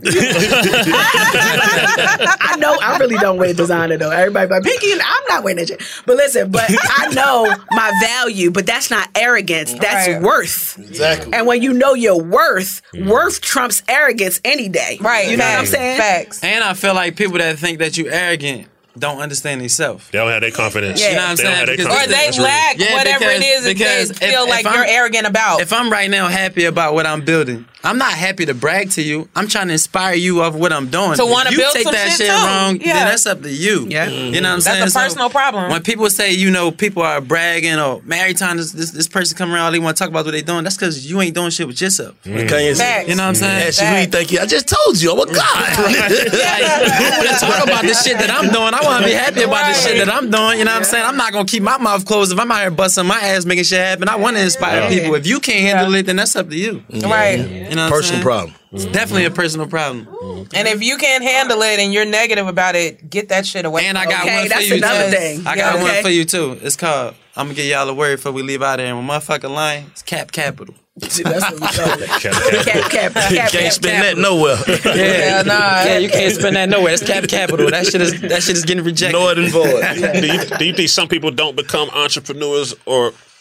[SPEAKER 11] I know I really don't wear designer though. Everybody like Pinky, I'm not wearing that shit. But listen, but I know my value, but that's not arrogance. That's
[SPEAKER 3] Right.
[SPEAKER 11] worth.
[SPEAKER 12] Exactly.
[SPEAKER 11] And when you know your worth, worth trumps arrogance any day.
[SPEAKER 3] Right.
[SPEAKER 11] You know what I'm
[SPEAKER 3] Facts.
[SPEAKER 11] saying?
[SPEAKER 3] Facts.
[SPEAKER 4] And I feel like people that think that you arrogant don't understand themselves.
[SPEAKER 9] They don't have that confidence.
[SPEAKER 11] Yeah.
[SPEAKER 4] You know what I'm
[SPEAKER 9] They don't
[SPEAKER 4] saying?
[SPEAKER 9] have that
[SPEAKER 4] Because-
[SPEAKER 3] Or
[SPEAKER 9] confidence.
[SPEAKER 3] they
[SPEAKER 9] That's real.
[SPEAKER 3] lack
[SPEAKER 4] Yeah,
[SPEAKER 3] whatever
[SPEAKER 4] because-
[SPEAKER 3] it is that
[SPEAKER 4] because
[SPEAKER 3] they
[SPEAKER 4] if-
[SPEAKER 3] feel
[SPEAKER 4] if
[SPEAKER 3] like
[SPEAKER 4] I'm-
[SPEAKER 3] you're arrogant about.
[SPEAKER 4] If I'm right now happy about what I'm building, I'm not happy to brag to you. I'm trying to inspire you of what I'm doing.
[SPEAKER 3] To
[SPEAKER 4] If
[SPEAKER 3] wanna
[SPEAKER 4] you
[SPEAKER 3] build
[SPEAKER 4] take
[SPEAKER 3] some
[SPEAKER 4] that
[SPEAKER 3] shit
[SPEAKER 4] shit
[SPEAKER 3] too.
[SPEAKER 4] wrong,
[SPEAKER 3] Yeah.
[SPEAKER 4] then that's up to you.
[SPEAKER 11] Yeah.
[SPEAKER 4] You know what I'm
[SPEAKER 3] That's
[SPEAKER 4] saying?
[SPEAKER 3] a personal problem.
[SPEAKER 4] When people say, you know, people are bragging or man, every time this, this, this person come around, they want to talk about what they doing, that's because you ain't doing shit with yourself.
[SPEAKER 12] What Kanye said.
[SPEAKER 3] Facts.
[SPEAKER 4] You know what I'm saying?
[SPEAKER 12] Ask you who you think you. I just told you. I'm a god.
[SPEAKER 4] Like, I want to talk about the shit that I'm doing. I want to be happy about the shit that I'm doing. You know what I'm saying? I'm not going to keep my mouth closed if I'm out here busting my ass making shit happen. I want to inspire
[SPEAKER 9] Yeah.
[SPEAKER 4] people. If you can't handle it, then that's up to you.
[SPEAKER 3] Right.
[SPEAKER 4] You know what I'm
[SPEAKER 12] Personal
[SPEAKER 4] saying?
[SPEAKER 12] problem.
[SPEAKER 4] It's definitely a personal problem.
[SPEAKER 3] And if you can't handle it and you're negative about it, get that shit away.
[SPEAKER 4] And I got
[SPEAKER 11] Okay,
[SPEAKER 4] one for
[SPEAKER 11] that's
[SPEAKER 4] you.
[SPEAKER 11] another
[SPEAKER 4] too.
[SPEAKER 11] thing.
[SPEAKER 4] I got
[SPEAKER 11] Yeah,
[SPEAKER 4] one
[SPEAKER 11] okay.
[SPEAKER 4] for you too. It's called, I'm going to give y'all a word before we leave out of here. And when motherfucking lying, it's cap capital.
[SPEAKER 11] That's what we call it.
[SPEAKER 9] Cap, cap.
[SPEAKER 11] Cap, cap, cap,
[SPEAKER 12] Can't
[SPEAKER 11] cap,
[SPEAKER 12] spend
[SPEAKER 11] cap.
[SPEAKER 12] that nowhere.
[SPEAKER 4] Yeah,
[SPEAKER 3] nah.
[SPEAKER 4] Yeah, you can't spend that nowhere. It's cap capital. That shit is that shit is getting rejected.
[SPEAKER 12] Northern void.
[SPEAKER 9] do, you, do you think some people don't become entrepreneurs or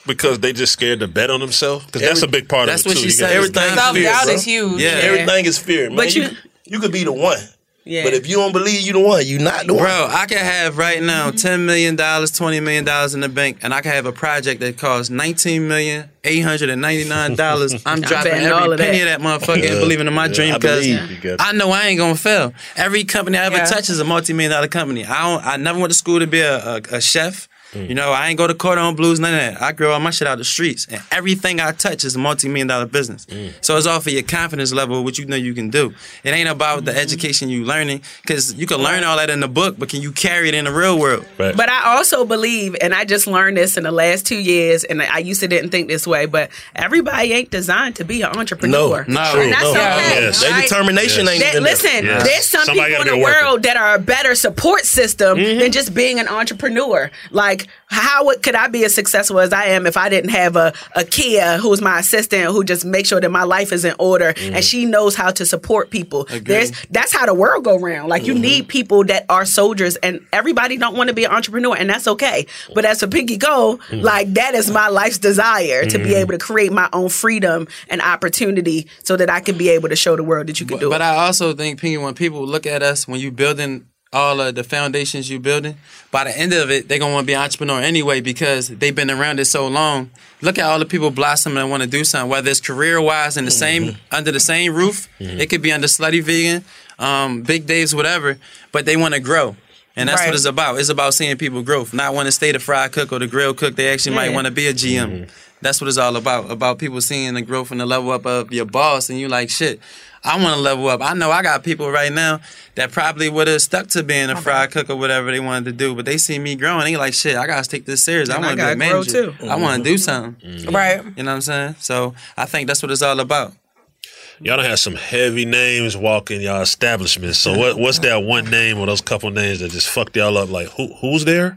[SPEAKER 9] because they just scared to bet on themselves? Because that's a big part
[SPEAKER 12] that's
[SPEAKER 9] of it,
[SPEAKER 12] what
[SPEAKER 9] too.
[SPEAKER 12] she
[SPEAKER 9] You
[SPEAKER 12] said.
[SPEAKER 9] gotta-
[SPEAKER 12] Everything
[SPEAKER 3] Self-doubt
[SPEAKER 12] fear,
[SPEAKER 3] is
[SPEAKER 12] bro.
[SPEAKER 3] huge.
[SPEAKER 12] Yeah,
[SPEAKER 3] Yeah.
[SPEAKER 12] everything is fear, man.
[SPEAKER 11] But
[SPEAKER 12] you,
[SPEAKER 11] you-
[SPEAKER 12] you could be the one.
[SPEAKER 11] Yeah.
[SPEAKER 12] But if you don't believe you the one, you not the one.
[SPEAKER 4] Bro, I can have right now ten million dollars, twenty million dollars in the bank, and I can have a project that costs nineteen million eight hundred ninety-nine dollars. I'm
[SPEAKER 11] I'm
[SPEAKER 4] dropping
[SPEAKER 11] betting all
[SPEAKER 4] every
[SPEAKER 11] of that.
[SPEAKER 4] penny of that motherfucker and believing in my
[SPEAKER 12] Yeah,
[SPEAKER 4] dream
[SPEAKER 12] I
[SPEAKER 4] because
[SPEAKER 12] believe you got
[SPEAKER 4] I know I ain't gonna fail. Every company I ever
[SPEAKER 3] Yeah.
[SPEAKER 4] touch is a multi-million dollar company. I don't. I never went to school to be a, a, a chef. You know, I ain't go to Cordon Blues, none of that. I grow all my shit out the streets. And everything I touch is a multi-million dollar business. So it's all for your confidence level, what you know you can do. It ain't about the education you learning, because you can learn all that in the book, but can you carry it in the real world?
[SPEAKER 11] But I also believe, and I just learned this in the last two years, and I used to didn't think this way, but everybody ain't designed to be an entrepreneur.
[SPEAKER 12] No, no,
[SPEAKER 11] and that's
[SPEAKER 12] no.
[SPEAKER 11] okay.
[SPEAKER 12] Yes. Their determination ain't
[SPEAKER 11] That-
[SPEAKER 12] even there.
[SPEAKER 11] Listen,
[SPEAKER 12] Yes.
[SPEAKER 11] there's some
[SPEAKER 12] Somebody
[SPEAKER 11] people in
[SPEAKER 12] gotta
[SPEAKER 11] the
[SPEAKER 12] be working.
[SPEAKER 11] world that are a better support system than just being an entrepreneur. Like, how would, could I be as successful as I am if I didn't have a, a Kia who's my assistant who just makes sure that my life is in order and she knows how to support people? There's that's how the world go round. Like you need people that are soldiers, and everybody don't want to be an entrepreneur, and that's okay. But as for Pinky Cole, like that is my life's desire to be able to create my own freedom and opportunity so that I can be able to show the world that you can do
[SPEAKER 4] But
[SPEAKER 11] it.
[SPEAKER 4] I also think, Pinky, when people look at us, when you building all of the foundations you building, by the end of it, they're going to want to be an entrepreneur anyway because they've been around it so long. Look at all the people blossoming and want to do something, whether it's career-wise in the same under the same roof. It could be under Slutty Vegan, um, Big Dave's, whatever, but they want to grow. And that's
[SPEAKER 3] Right.
[SPEAKER 4] what it's about. It's about seeing people growth, not want to stay the fry cook or the grill cook. They actually might
[SPEAKER 11] Yeah.
[SPEAKER 4] want to be a G M. That's what it's all about, about people seeing the growth and the level up of your boss, and you like, shit, I want to level up. I know I got people right now that probably would have stuck to being a fry cook or whatever they wanted to do, but they see me growing. They like, shit, I got to take this serious. I
[SPEAKER 11] And
[SPEAKER 4] want
[SPEAKER 11] I
[SPEAKER 4] to be a
[SPEAKER 11] gotta grow
[SPEAKER 4] manager.
[SPEAKER 11] too.
[SPEAKER 4] I want to do something.
[SPEAKER 3] Right.
[SPEAKER 4] You know what I'm saying? So I think that's what it's all about.
[SPEAKER 9] Y'all done had some heavy names walk in y'all establishment. So what? What's that one name or those couple names that just fucked y'all up? Like who? Who's there?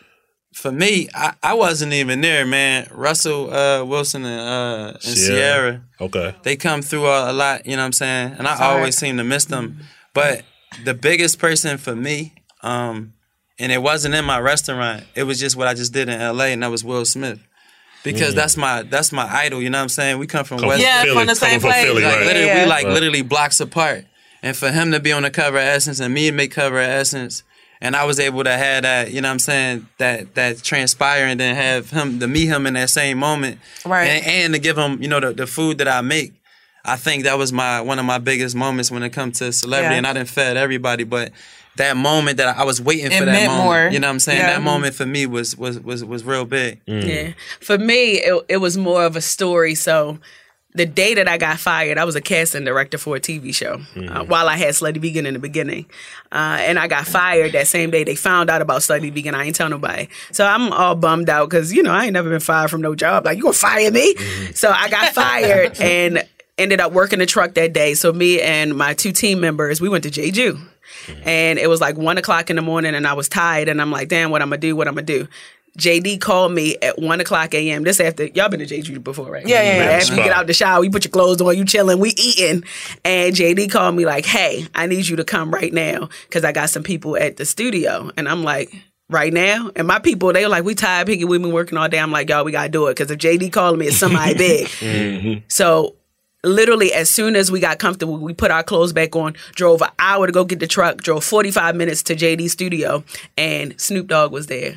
[SPEAKER 4] For me, I, I wasn't even there, man. Russell uh, Wilson and, uh, and Sierra.
[SPEAKER 9] Okay.
[SPEAKER 4] They come through a, a lot, you know what I'm saying? And I
[SPEAKER 3] Sorry.
[SPEAKER 4] always seem to miss them. But the biggest person for me, um, and it wasn't in my restaurant, it was just what I just did in L A, and that was Will Smith. Because
[SPEAKER 9] Mm.
[SPEAKER 4] that's my that's my idol, you know what I'm saying? We come from
[SPEAKER 9] Come
[SPEAKER 4] West
[SPEAKER 3] Yeah,
[SPEAKER 9] Philly,
[SPEAKER 3] from the
[SPEAKER 9] coming
[SPEAKER 3] same
[SPEAKER 9] from
[SPEAKER 3] place.
[SPEAKER 9] Philly,
[SPEAKER 4] like
[SPEAKER 9] right?
[SPEAKER 4] literally,
[SPEAKER 3] Yeah.
[SPEAKER 4] we like
[SPEAKER 9] Right.
[SPEAKER 4] literally blocks apart. And for him to be on the cover of Essence and me to make cover of Essence, and I was able to have that, you know what I'm saying, that that transpire and then have him to meet him in that same moment.
[SPEAKER 3] Right.
[SPEAKER 4] And, and to give him, you know, the, the food that I make. I think that was my one of my biggest moments when it comes to celebrity.
[SPEAKER 3] Yeah.
[SPEAKER 4] And I didn't fed everybody, but that moment that I was waiting
[SPEAKER 3] It
[SPEAKER 4] for that
[SPEAKER 3] meant
[SPEAKER 4] moment.
[SPEAKER 3] more.
[SPEAKER 4] You know what I'm saying?
[SPEAKER 3] Yeah.
[SPEAKER 4] That moment for me was was was was real big.
[SPEAKER 11] Yeah. For me, it, it was more of a story. So the day that I got fired, I was a casting director for a T V show uh, while I had Slutty Vegan in the beginning. Uh, and I got fired that same day. They found out about Slutty Vegan. I ain't tell nobody. So I'm all bummed out because, you know, I ain't never been fired from no job. Like, you gonna fire me? So I got fired and ended up working the truck that day. So me and my two team members, we went to Jeju. And it was like one o'clock in the morning and I was tired and I'm like, damn, what I'm gonna do, what I'm gonna do. J D called me at one o'clock a.m. This after, y'all been to Jeju before, right?
[SPEAKER 3] Yeah, yeah, yeah.
[SPEAKER 11] After you get out the shower, you put your clothes on, you chilling, we eating. And J D called me like, hey, I need you to come right now because I got some people at the studio. And I'm like, right now? And my people, they were like, we tired, Piggy, we've been working all day. I'm like, y'all, we gotta do it because if J D calling me, it's somebody big. So literally, as soon as we got comfortable, we put our clothes back on, drove an hour to go get the truck, drove forty-five minutes to J D's studio, and Snoop Dogg was there.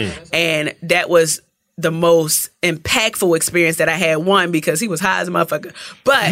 [SPEAKER 11] And that was the most impactful experience that I had. One, because he was high as a motherfucker. But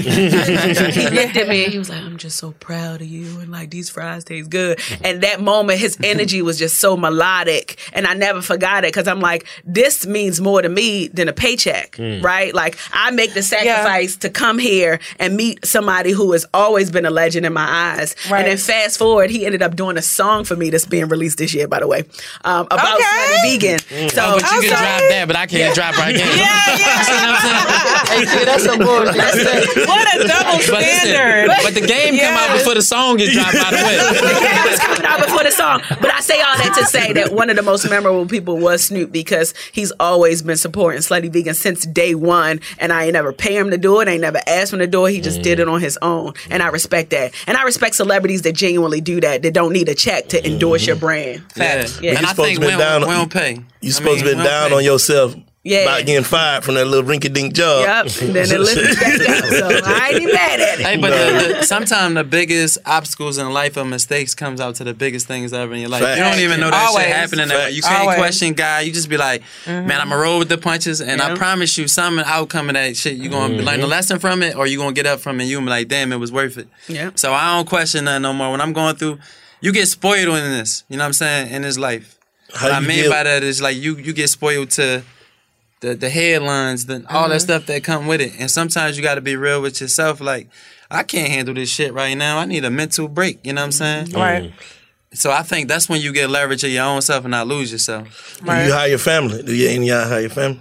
[SPEAKER 11] he looked at me and he was like, I'm just so proud of you. And like, these fries taste good. And that moment, his energy was just so melodic. And I never forgot it because I'm like, this means more to me than a paycheck, right? Like, I make the sacrifice to come here and meet somebody who has always been a legend in my eyes.
[SPEAKER 3] Right.
[SPEAKER 11] And then fast forward, he ended up doing a song for me that's being released this year, by the way, um, about
[SPEAKER 3] Okay.
[SPEAKER 11] Slutty Vegan. So,
[SPEAKER 4] Oh, but you can drop that, but I can't drop right now.
[SPEAKER 3] Yeah, yeah.
[SPEAKER 4] You see what I'm saying? Hey, kid, that's some bullshit. That's that.
[SPEAKER 3] What a double
[SPEAKER 4] But listen,
[SPEAKER 3] standard.
[SPEAKER 4] but the game come out
[SPEAKER 3] Yes.
[SPEAKER 4] before the song get dropped, by the way.
[SPEAKER 11] Yeah, it was coming out before the song. But I say all that to say that one of the most memorable people was Snoop because he's always been supporting Slutty Vegan since day one. And I ain't never pay him to do it. I ain't never asked him to do it. He just did it on his own. And I respect that. And I respect celebrities that genuinely do that, that don't need a check to endorse your brand.
[SPEAKER 4] Yeah.
[SPEAKER 11] Yeah.
[SPEAKER 4] And
[SPEAKER 12] You
[SPEAKER 4] I
[SPEAKER 12] supposed
[SPEAKER 4] think
[SPEAKER 12] to
[SPEAKER 4] we
[SPEAKER 12] be
[SPEAKER 4] don't,
[SPEAKER 12] down-
[SPEAKER 4] we don't pay.
[SPEAKER 12] You
[SPEAKER 4] I
[SPEAKER 12] supposed
[SPEAKER 4] mean,
[SPEAKER 12] to be
[SPEAKER 4] we don't
[SPEAKER 12] down
[SPEAKER 4] pay.
[SPEAKER 12] on yourself
[SPEAKER 11] Yeah.
[SPEAKER 12] about getting fired from that little rinky-dink job.
[SPEAKER 11] Yep. And then it lifted back up. So I ain't even mad at it.
[SPEAKER 4] Hey, but the, the, sometimes the biggest obstacles in life or mistakes comes out to the biggest things ever in your life.
[SPEAKER 12] Fact.
[SPEAKER 4] You don't even know that
[SPEAKER 3] Always.
[SPEAKER 4] shit happening. That way. You can't
[SPEAKER 3] Always.
[SPEAKER 4] question God. You just be like,
[SPEAKER 3] Mm-hmm.
[SPEAKER 4] man, I'm going to roll with the punches. And I
[SPEAKER 11] Yeah.
[SPEAKER 4] promise you, some outcome of that shit, you're going to learn a lesson from it or you're going to get up from it and you're going to be like, damn, it was worth it.
[SPEAKER 11] Yeah.
[SPEAKER 4] So I don't question that no more. When I'm going through, you get spoiled in this. You know what I'm saying? In this life.
[SPEAKER 12] How
[SPEAKER 4] What I
[SPEAKER 12] you
[SPEAKER 4] mean
[SPEAKER 12] deal-
[SPEAKER 4] by that is like you, you get spoiled to the the headlines, the, all that stuff that come with it. And sometimes you got to be real with yourself. Like, I can't handle this shit right now. I need a mental break. You know what I'm saying?
[SPEAKER 3] Right.
[SPEAKER 4] So I think that's when you get leverage of your own self and not lose yourself.
[SPEAKER 12] Do you hire your family? Do you any of y'all hire your family?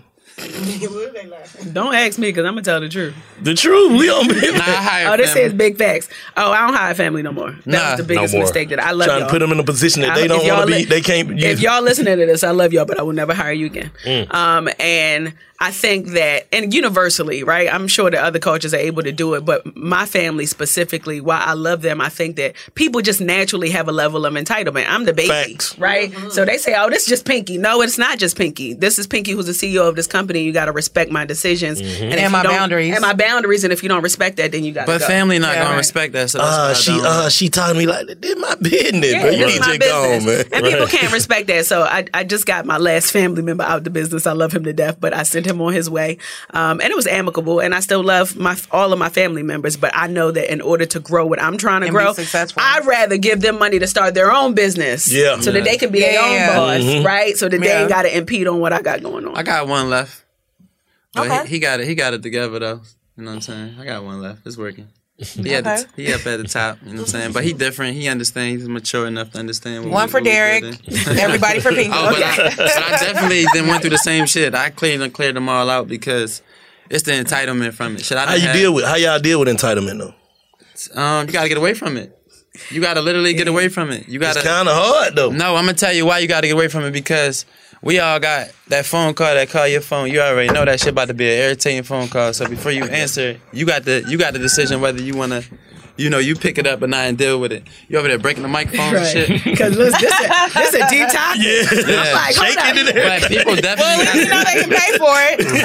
[SPEAKER 11] Don't ask me because I'm going to tell the truth.
[SPEAKER 12] The truth. We on Big
[SPEAKER 4] Nah, I hire
[SPEAKER 11] Oh, this
[SPEAKER 4] family.
[SPEAKER 11] says big facts. Oh, I don't hire family no more. That
[SPEAKER 4] Nah,
[SPEAKER 11] was the biggest
[SPEAKER 12] no more.
[SPEAKER 11] mistake that I love
[SPEAKER 12] Trying
[SPEAKER 11] y'all.
[SPEAKER 12] to put them in a position that
[SPEAKER 11] I-
[SPEAKER 12] they don't
[SPEAKER 11] if y'all
[SPEAKER 12] want to be.
[SPEAKER 11] li-
[SPEAKER 12] They can't.
[SPEAKER 11] If y'all listening to this, I love y'all, but I will never hire you again.
[SPEAKER 12] Mm.
[SPEAKER 11] Um, and I think that, and universally, right? I'm sure that other cultures are able to do it, but my family specifically, while I love them, I think that people just naturally have a level of entitlement. I'm the baby,
[SPEAKER 12] Facts.
[SPEAKER 11] right? So they say, "Oh, this is just Pinky." No, it's not just Pinky. This is Pinky, who's the C E O of this company. You got to respect my decisions
[SPEAKER 12] Mm-hmm.
[SPEAKER 11] and, if
[SPEAKER 3] And
[SPEAKER 11] you
[SPEAKER 3] my
[SPEAKER 11] don't-
[SPEAKER 3] boundaries.
[SPEAKER 11] and my boundaries. And if you don't respect that, then you got.
[SPEAKER 4] But
[SPEAKER 11] go.
[SPEAKER 4] family not
[SPEAKER 11] Yeah,
[SPEAKER 4] going
[SPEAKER 11] right.
[SPEAKER 4] to respect that. So that's
[SPEAKER 12] Uh,
[SPEAKER 4] why
[SPEAKER 12] she
[SPEAKER 4] I don't.
[SPEAKER 12] uh she talking to me like this my business,
[SPEAKER 11] Yeah,
[SPEAKER 12] bro. You
[SPEAKER 11] it's
[SPEAKER 12] need
[SPEAKER 11] my
[SPEAKER 12] to go
[SPEAKER 11] business.
[SPEAKER 12] on, man.
[SPEAKER 11] And people can't respect that. So I, I just got my last family member out the business. I love him to death, but I sent him on his way. Um, and it was amicable. And I still love my all of my family members. But I know that in order to grow what I'm trying to
[SPEAKER 3] And be
[SPEAKER 11] grow,
[SPEAKER 3] successful.
[SPEAKER 11] I'd rather give them money to start their own business.
[SPEAKER 12] Yeah.
[SPEAKER 11] So that
[SPEAKER 4] Yeah.
[SPEAKER 11] they can be
[SPEAKER 3] Yeah,
[SPEAKER 11] their own
[SPEAKER 3] yeah.
[SPEAKER 11] boss,
[SPEAKER 12] Mhm.
[SPEAKER 11] right? So that they
[SPEAKER 3] Yeah.
[SPEAKER 11] ain't got to impede on what I got going on.
[SPEAKER 4] I got one left. But
[SPEAKER 3] Okay.
[SPEAKER 4] he, he got it. He got it together though. You know what I'm saying? I got one left. It's working. He at the
[SPEAKER 3] Okay.
[SPEAKER 4] t- he up at the top. You know what I'm saying? But he different. He understands. He's mature enough to understand. What
[SPEAKER 3] One
[SPEAKER 4] we-
[SPEAKER 3] for
[SPEAKER 4] what we
[SPEAKER 3] Derek.
[SPEAKER 4] building.
[SPEAKER 3] Everybody for Pinky.
[SPEAKER 4] Oh, but, I, but I definitely then went through the same shit. I cleared and cleared them all out because it's the entitlement from it. Shit, I
[SPEAKER 12] How
[SPEAKER 4] done
[SPEAKER 12] you
[SPEAKER 4] had-
[SPEAKER 12] deal with? How y'all deal with entitlement though?
[SPEAKER 4] Um, you gotta get away from it. You gotta literally get away from it. You gotta.
[SPEAKER 12] It's kind of hard though.
[SPEAKER 4] No, I'm gonna tell you why you gotta get away from it because we all got that phone call that call your phone. You already know that shit about to be an irritating phone call. So before you answer, you got the you got the decision whether you wanna, you know, you pick it up or not and deal with it. You over there breaking the microphone and shit.
[SPEAKER 11] Because this, this, a- this a deep topic.
[SPEAKER 12] Yeah.
[SPEAKER 11] I'm like, hold
[SPEAKER 12] Shaking
[SPEAKER 11] up.
[SPEAKER 12] it in.
[SPEAKER 4] But people
[SPEAKER 3] Well,
[SPEAKER 4] definitely.
[SPEAKER 3] at least you know they can pay for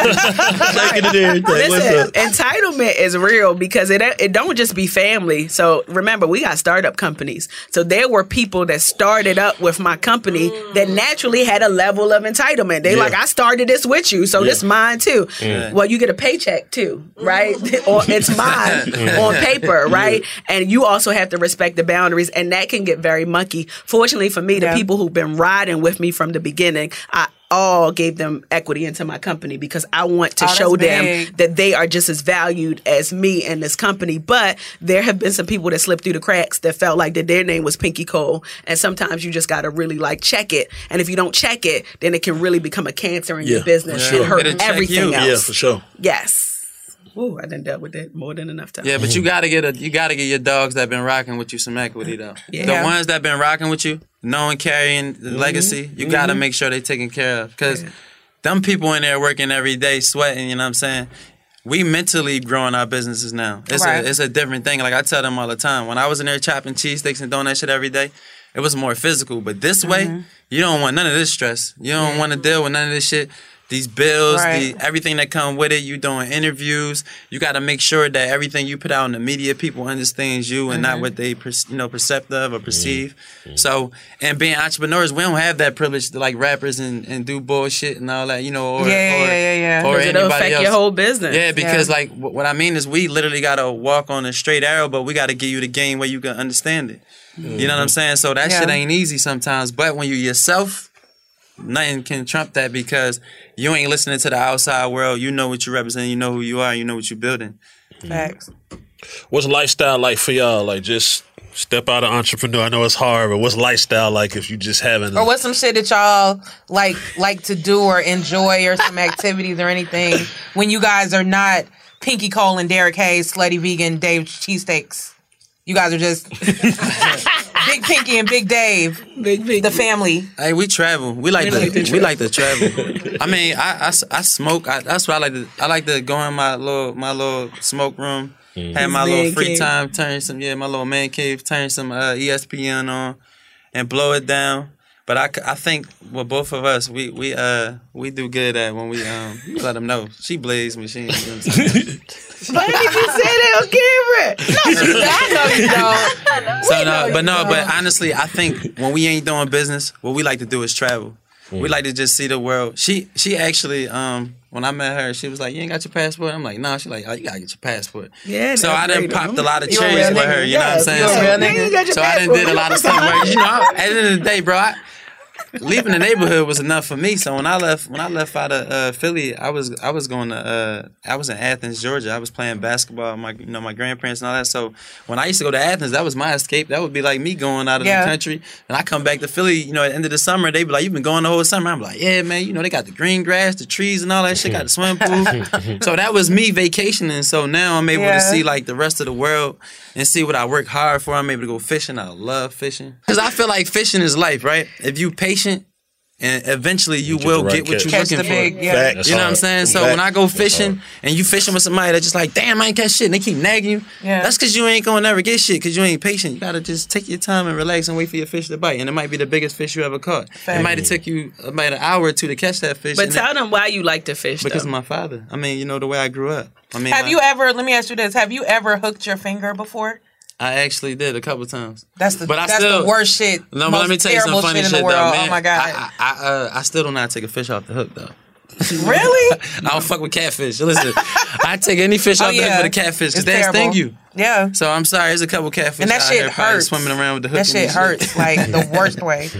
[SPEAKER 3] it.
[SPEAKER 12] Shaking it in. everything. What's
[SPEAKER 11] Listen,
[SPEAKER 12] up?
[SPEAKER 11] entitlement is real because it it don't just be family. So remember, we got startup companies. So there were people that started up with my company that naturally had a level of entitlement. They
[SPEAKER 12] Yeah.
[SPEAKER 11] like, I started this with you, so
[SPEAKER 12] Yeah.
[SPEAKER 11] this mine too.
[SPEAKER 12] Yeah.
[SPEAKER 11] Well, you get a paycheck too, right? Or it's mine on paper, right? And you also have to respect the boundaries, and that can get very mucky. Fortunately for me, the
[SPEAKER 3] Yeah.
[SPEAKER 11] people who've been riding with me from the beginning, I all gave them equity into my company because I want to
[SPEAKER 3] Oh, that's
[SPEAKER 11] show them
[SPEAKER 3] big.
[SPEAKER 11] that they are just as valued as me and this company. But there have been some people that slipped through the cracks that felt like that their name was Pinky Cole. And sometimes you just got to really like check it. And if you don't check it, then it can really become a cancer in
[SPEAKER 12] Yeah,
[SPEAKER 11] your business
[SPEAKER 12] for sure.
[SPEAKER 11] and hurt
[SPEAKER 4] It'll check
[SPEAKER 11] everything
[SPEAKER 4] you.
[SPEAKER 11] else.
[SPEAKER 12] Yeah, for sure.
[SPEAKER 11] Yes. Ooh, I done dealt with that more than enough time.
[SPEAKER 4] Yeah, but you gotta get a you gotta get your dogs that been rocking with you some equity though.
[SPEAKER 11] Yeah.
[SPEAKER 4] The ones that been rocking with you, knowing carrying the legacy, you gotta make sure they taken care of because them people in there working every day, sweating. You know what I'm saying? We mentally growing our businesses now. It's
[SPEAKER 3] Right.
[SPEAKER 4] a it's a different thing. Like I tell them all the time. When I was in there chopping cheesesteaks and doing that shit every day, it was more physical. But this way, you don't want none of this stress. You don't want to deal with none of this shit. These bills,
[SPEAKER 3] Right.
[SPEAKER 4] the, everything that come with it. You doing interviews. You got to make sure that everything you put out in the media, people understands you and not what they per, you know percept of or perceive. So, and being entrepreneurs, we don't have that privilege to like rappers and, and do bullshit and all that. You know, or
[SPEAKER 3] Yeah, yeah,
[SPEAKER 4] or,
[SPEAKER 3] yeah, yeah, yeah.
[SPEAKER 4] or
[SPEAKER 11] 'Cause it'll
[SPEAKER 4] anybody
[SPEAKER 11] affect
[SPEAKER 4] else.
[SPEAKER 11] your whole business.
[SPEAKER 4] Yeah, because
[SPEAKER 3] Yeah.
[SPEAKER 4] like wh- what I mean is we literally got to walk on a straight arrow, but we got to give you the game where you can understand it. You know what I'm saying? So that
[SPEAKER 3] Yeah.
[SPEAKER 4] shit ain't easy sometimes. But when you yourself, nothing can trump that because you ain't listening to the outside world. You know what you represent. You know who you are. You know what you're building.
[SPEAKER 3] Facts.
[SPEAKER 9] What's lifestyle like for y'all? Like just step out of entrepreneur. I know it's hard, but what's lifestyle like if you just having
[SPEAKER 3] Or what's some shit that y'all like like to do or enjoy or some activities or anything when you guys are not Pinky Cole and Derek Hayes, Slutty Vegan, Dave Cheesesteaks. You guys are just Big Pinky and Big Dave,
[SPEAKER 11] Big, big,
[SPEAKER 3] the family.
[SPEAKER 4] Hey, we travel. We like
[SPEAKER 11] We
[SPEAKER 4] to.
[SPEAKER 11] like to
[SPEAKER 4] we like to travel. I mean, I, I, I smoke. I, that's what I like to. I like to go in my little my little smoke room, have my
[SPEAKER 11] His
[SPEAKER 4] little
[SPEAKER 11] man
[SPEAKER 4] free
[SPEAKER 11] cave.
[SPEAKER 4] time, turn some yeah my little man cave, turn some uh, E S P N on, and blow it down. But I, I think well, both of us, we we uh we do good at when we um let them know. She Blaze Machine. You know what I'm saying?
[SPEAKER 11] Why did you say that on camera?
[SPEAKER 3] No, she I know you don't.
[SPEAKER 4] So no, but no, but honestly, I think when we ain't doing business, what we like to do is travel. Mm. We like to just see the world. She she actually um when I met her, she was like, "You ain't got your passport?" I'm like, "No." Nah. She's like, "Oh, you gotta get your passport."
[SPEAKER 11] Yeah.
[SPEAKER 4] So I done popped a lot of
[SPEAKER 11] You a
[SPEAKER 4] cherries
[SPEAKER 11] real
[SPEAKER 4] with
[SPEAKER 11] nigga.
[SPEAKER 4] her. You
[SPEAKER 11] Yeah,
[SPEAKER 4] know what I'm saying?
[SPEAKER 11] you a
[SPEAKER 4] So,
[SPEAKER 11] real nigga. You got your
[SPEAKER 4] so I done
[SPEAKER 11] passport.
[SPEAKER 4] did a lot of stuff. Where, you know, at the end of the day, bro. I, leaving the neighborhood was enough for me. So when I left, when I left out of uh, Philly, I was I was going to uh, I was in Athens, Georgia. I was playing basketball with my you know my grandparents and all that. So when I used to go to Athens, that was my escape. That would be like me going out of
[SPEAKER 3] Yeah.
[SPEAKER 4] the country. And I come back to Philly, you know, at the end of the summer, they be like, "You've been going the whole summer." I'm like, "Yeah, man. You know, they got the green grass, the trees, and all that shit. Got the swimming pool." So that was me vacationing. So now I'm able
[SPEAKER 3] Yeah.
[SPEAKER 4] to see like the rest of the world and see what I work hard for. I'm able to go fishing. I love fishing because I feel like fishing is life, right? If you patient. And eventually you,
[SPEAKER 9] You get
[SPEAKER 4] will
[SPEAKER 9] the right
[SPEAKER 4] get what
[SPEAKER 9] catch.
[SPEAKER 4] you're
[SPEAKER 3] Catch
[SPEAKER 4] looking
[SPEAKER 3] the
[SPEAKER 4] for.
[SPEAKER 3] big, yeah.
[SPEAKER 9] Fact.
[SPEAKER 4] You know what I'm
[SPEAKER 9] That's
[SPEAKER 4] saying?
[SPEAKER 9] hard.
[SPEAKER 4] So
[SPEAKER 9] Fact.
[SPEAKER 4] when I go
[SPEAKER 9] That's
[SPEAKER 4] fishing
[SPEAKER 9] hard.
[SPEAKER 4] and you fishing with somebody that's just like, damn, I ain't catch shit, and they keep nagging you,
[SPEAKER 3] Yeah.
[SPEAKER 4] that's because you ain't gonna never get shit because you ain't patient. You gotta just take your time and relax and wait for your fish to bite. And it might be the biggest fish you ever caught.
[SPEAKER 3] Fact.
[SPEAKER 4] It might have took you about an hour or two to catch that fish.
[SPEAKER 11] But
[SPEAKER 4] and
[SPEAKER 11] tell
[SPEAKER 4] it-
[SPEAKER 11] them why you like to fish,
[SPEAKER 4] because
[SPEAKER 11] though.
[SPEAKER 4] of my father. I mean, you know, the way I grew up. I mean,
[SPEAKER 3] Have
[SPEAKER 4] my-
[SPEAKER 3] you ever? Let me ask you this: Have you ever hooked your finger before?
[SPEAKER 4] I actually did a couple times.
[SPEAKER 3] That's the
[SPEAKER 4] But I
[SPEAKER 3] that's
[SPEAKER 4] still-
[SPEAKER 3] the worst shit.
[SPEAKER 4] No, but
[SPEAKER 3] most
[SPEAKER 4] let me tell you some
[SPEAKER 3] terrible
[SPEAKER 4] funny
[SPEAKER 3] shit
[SPEAKER 4] shit,
[SPEAKER 3] in the world.
[SPEAKER 4] though, man.
[SPEAKER 3] Oh my god!
[SPEAKER 4] I I, I, uh, I still don't know how to take a fish off the hook though.
[SPEAKER 3] Really?
[SPEAKER 4] I don't fuck with catfish. Listen, I take any fish
[SPEAKER 3] Oh,
[SPEAKER 4] off the
[SPEAKER 3] yeah.
[SPEAKER 4] hook with a catfish because
[SPEAKER 3] It's
[SPEAKER 4] they
[SPEAKER 3] terrible.
[SPEAKER 4] sting you.
[SPEAKER 3] Yeah.
[SPEAKER 4] So I'm sorry, there's a couple catfish
[SPEAKER 3] And that
[SPEAKER 4] out
[SPEAKER 3] shit
[SPEAKER 4] here probably
[SPEAKER 3] hurts.
[SPEAKER 4] swimming around with the hook.
[SPEAKER 3] That
[SPEAKER 4] in
[SPEAKER 3] shit
[SPEAKER 4] their
[SPEAKER 3] hurts like the worst way.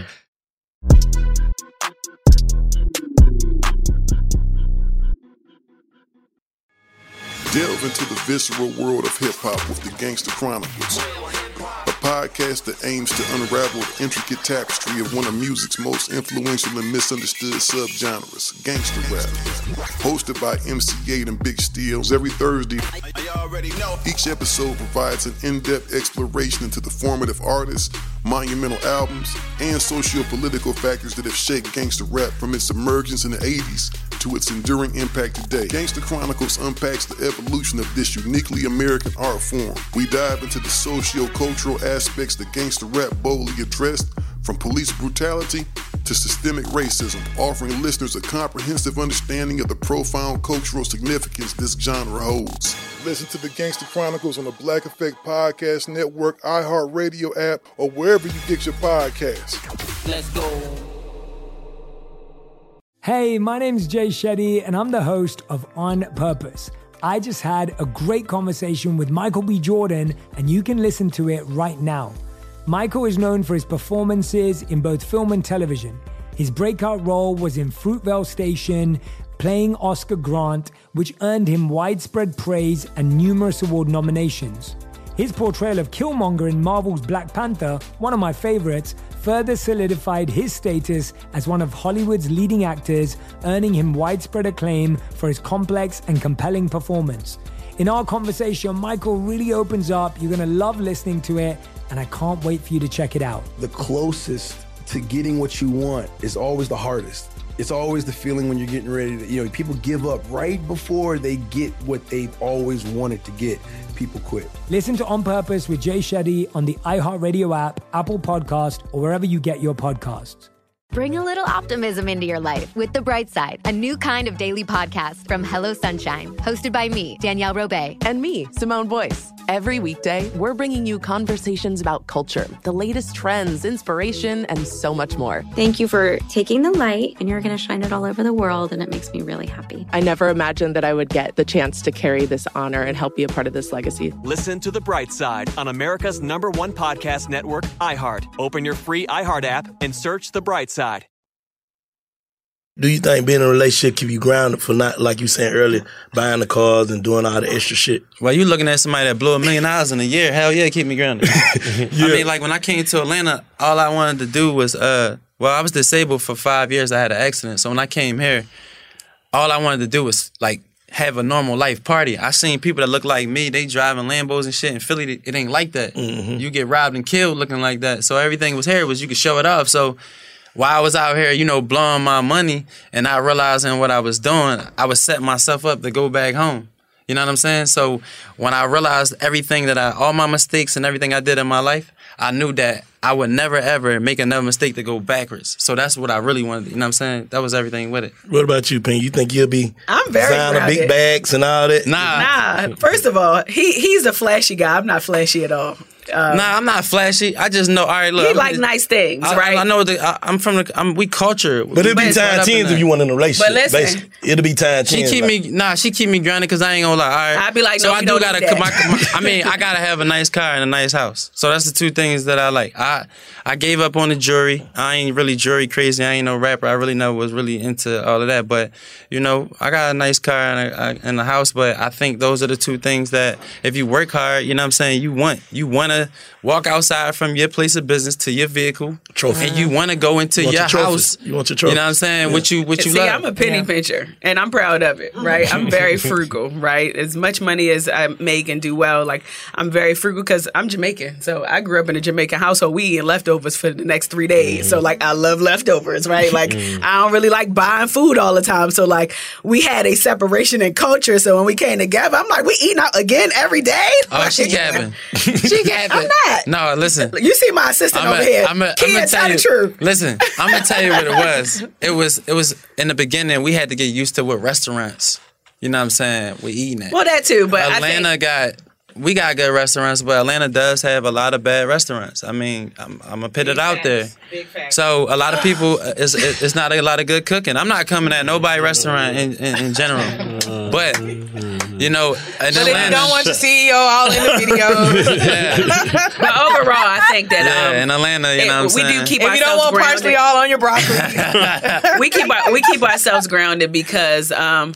[SPEAKER 13] Delve into the visceral world of hip-hop with the Gangsta Chronicles, a podcast that aims to unravel the intricate tapestry of one of music's most influential and misunderstood subgenres, gangsta rap. Hosted by M C eight and Big Steels every Thursday, each episode provides an in-depth exploration into the formative artists, monumental albums, and socio-political factors that have shaped gangsta rap from its emergence in the eighties to its enduring impact today. Gangsta Chronicles unpacks the evolution of this uniquely American art form. We dive into the socio-cultural aspects that gangsta rap boldly addressed, from police brutality to systemic racism, offering listeners a comprehensive understanding of the profound cultural significance this genre holds. Listen to the Gangsta Chronicles on the Black Effect Podcast Network, iHeartRadio app, or wherever you get your podcasts.
[SPEAKER 11] Let's go.
[SPEAKER 14] Hey, my name's Jay Shetty, and I'm the host of On Purpose. I just had a great conversation with Michael B. Jordan, and you can listen to it right now. Michael is known for his performances in both film and television. His breakout role was in Fruitvale Station, playing Oscar Grant, which earned him widespread praise and numerous award nominations. His portrayal of Killmonger in Marvel's Black Panther, one of my favorites, further solidified his status as one of Hollywood's leading actors, earning him widespread acclaim for his complex and compelling performance. In our conversation, Michael really opens up. You're going to love listening to it, and I can't wait for you to check it out.
[SPEAKER 2] The closest to getting what you want is always the hardest. It's always the feeling when you're getting ready to, you know, people give up right before they get what they've always wanted to get. People quit.
[SPEAKER 14] Listen to On Purpose with Jay Shetty on the iHeartRadio app, Apple Podcast, or wherever you get your podcasts.
[SPEAKER 15] Bring a little optimism into your life with The Bright Side, a new kind of daily podcast from Hello Sunshine, hosted by me, Danielle Robay.
[SPEAKER 16] And me, Simone Boyce. Every weekday, we're bringing you conversations about culture, the latest trends, inspiration, and so much more.
[SPEAKER 17] Thank you for taking the light, and you're going to shine it all over the world, and it makes me really happy.
[SPEAKER 16] I never imagined that I would get the chance to carry this honor and help be a part of this legacy.
[SPEAKER 18] Listen to The Bright Side on America's number one podcast network, iHeart. Open your free iHeart app and search The Bright Side.
[SPEAKER 12] Do you think being in a relationship keep you grounded for not, like you saying earlier, buying the cars and doing all the extra shit?
[SPEAKER 4] Well, you looking at somebody that blew a million dollars in a year. Hell yeah, keep me grounded. I mean, like when I came to Atlanta, all I wanted to do was, uh, well, I was disabled for five years. I had an accident. So when I came here, all I wanted to do was like have a normal life party. I seen people that look like me, they driving Lambos and shit. In Philly, it ain't like that. Mm-hmm. You get robbed and killed looking like that. So everything was here was you could show it off. So while I was out here, you know, blowing my money and not realizing what I was doing, I was setting myself up to go back home. You know what I'm saying? So when I realized everything that I, all my mistakes and everything I did in my life, I knew that I would never ever make another mistake to go backwards. So that's what I really wanted. You know what I'm saying? That was everything with it.
[SPEAKER 12] What about you, Pink? You think you'll be
[SPEAKER 11] I'm very
[SPEAKER 12] designing
[SPEAKER 11] proud
[SPEAKER 12] big
[SPEAKER 11] of it.
[SPEAKER 12] bags and all that?
[SPEAKER 4] Nah.
[SPEAKER 11] Nah. First of all, he he's a flashy guy. I'm not flashy at all. Um,
[SPEAKER 4] Nah, I'm not flashy. I just know. All right, look.
[SPEAKER 11] he
[SPEAKER 4] I'm
[SPEAKER 11] like
[SPEAKER 4] just-
[SPEAKER 11] nice things,
[SPEAKER 4] I,
[SPEAKER 11] right?
[SPEAKER 4] I know that I, I'm from the. I'm we culture.
[SPEAKER 12] But it'll be
[SPEAKER 4] We brought
[SPEAKER 12] time
[SPEAKER 4] up in
[SPEAKER 12] tens
[SPEAKER 4] that.
[SPEAKER 12] if you want in a relationship.
[SPEAKER 11] But listen.
[SPEAKER 12] basically. It'll be time
[SPEAKER 4] She
[SPEAKER 12] tens.
[SPEAKER 4] keep
[SPEAKER 12] like-
[SPEAKER 4] me nah. She keep me grounded because I ain't gonna lie. All right,
[SPEAKER 11] I'd be like,
[SPEAKER 4] so
[SPEAKER 11] no,
[SPEAKER 4] I
[SPEAKER 11] we
[SPEAKER 4] do
[SPEAKER 11] don't
[SPEAKER 4] gotta.
[SPEAKER 11] need that.
[SPEAKER 4] My, my, I mean, I gotta have a nice car and a nice house. So that's the two things that I like. I I gave up on the jewelry. I ain't really jewelry crazy. I ain't no rapper. I really never was really into all of that. But you know, I got a nice car and a, and a house. But I think those are the two things that if you work hard, you know what I'm saying, you want. You wanna walk outside from your place of business to your vehicle,
[SPEAKER 12] Trophy.
[SPEAKER 4] and you want to go into
[SPEAKER 12] You want
[SPEAKER 4] your
[SPEAKER 12] your trophies.
[SPEAKER 4] house.
[SPEAKER 12] You want your
[SPEAKER 4] You
[SPEAKER 12] trophy.
[SPEAKER 4] know what I'm saying? What you what you
[SPEAKER 11] See,
[SPEAKER 4] love.
[SPEAKER 11] I'm a penny pincher, and I'm proud of it, right? I'm very frugal, right? As much money as I make and do well, like, I'm very frugal because I'm Jamaican. So I grew up in a Jamaican household. We eat leftovers for the next three days. So, like, I love leftovers, right? Like, I don't really like buying food all the time. So, like, we had a separation in culture. So when we came together, I'm like, we eating out again every day?
[SPEAKER 4] Oh, she
[SPEAKER 11] Like,
[SPEAKER 4] capping. She capping.
[SPEAKER 11] I'm not.
[SPEAKER 4] No, listen.
[SPEAKER 11] You see my assistant
[SPEAKER 4] I'm
[SPEAKER 11] over
[SPEAKER 4] a,
[SPEAKER 11] here.
[SPEAKER 4] I'm a,
[SPEAKER 11] Kid,
[SPEAKER 4] I'm gonna
[SPEAKER 11] tell
[SPEAKER 4] tell
[SPEAKER 11] the
[SPEAKER 4] you.
[SPEAKER 11] truth.
[SPEAKER 4] Listen, I'm gonna tell you what it was. It was it was in the beginning. We had to get used to what restaurants. You know what I'm saying? We eating at.
[SPEAKER 11] Well, that too, but I
[SPEAKER 4] Atlanta
[SPEAKER 11] think-
[SPEAKER 4] got. We got good restaurants, but Atlanta does have a lot of bad restaurants. I mean, I'm, I'm gonna put it out there. So a lot of people, uh, it's, it's not a lot of good cooking. I'm not coming at nobody restaurant in, in, in general, but you know, in
[SPEAKER 3] But if
[SPEAKER 4] Atlanta,
[SPEAKER 3] you don't want your C E O all in the video.
[SPEAKER 4] yeah,
[SPEAKER 11] But overall, I think that um,
[SPEAKER 4] yeah, in Atlanta, you
[SPEAKER 11] it-
[SPEAKER 4] know what I'm
[SPEAKER 11] we
[SPEAKER 4] saying?
[SPEAKER 11] do keep
[SPEAKER 3] If you don't
[SPEAKER 11] ourselves
[SPEAKER 3] want parsley
[SPEAKER 11] grounded.
[SPEAKER 3] all on your broccoli.
[SPEAKER 11] we keep our, we keep ourselves grounded because um,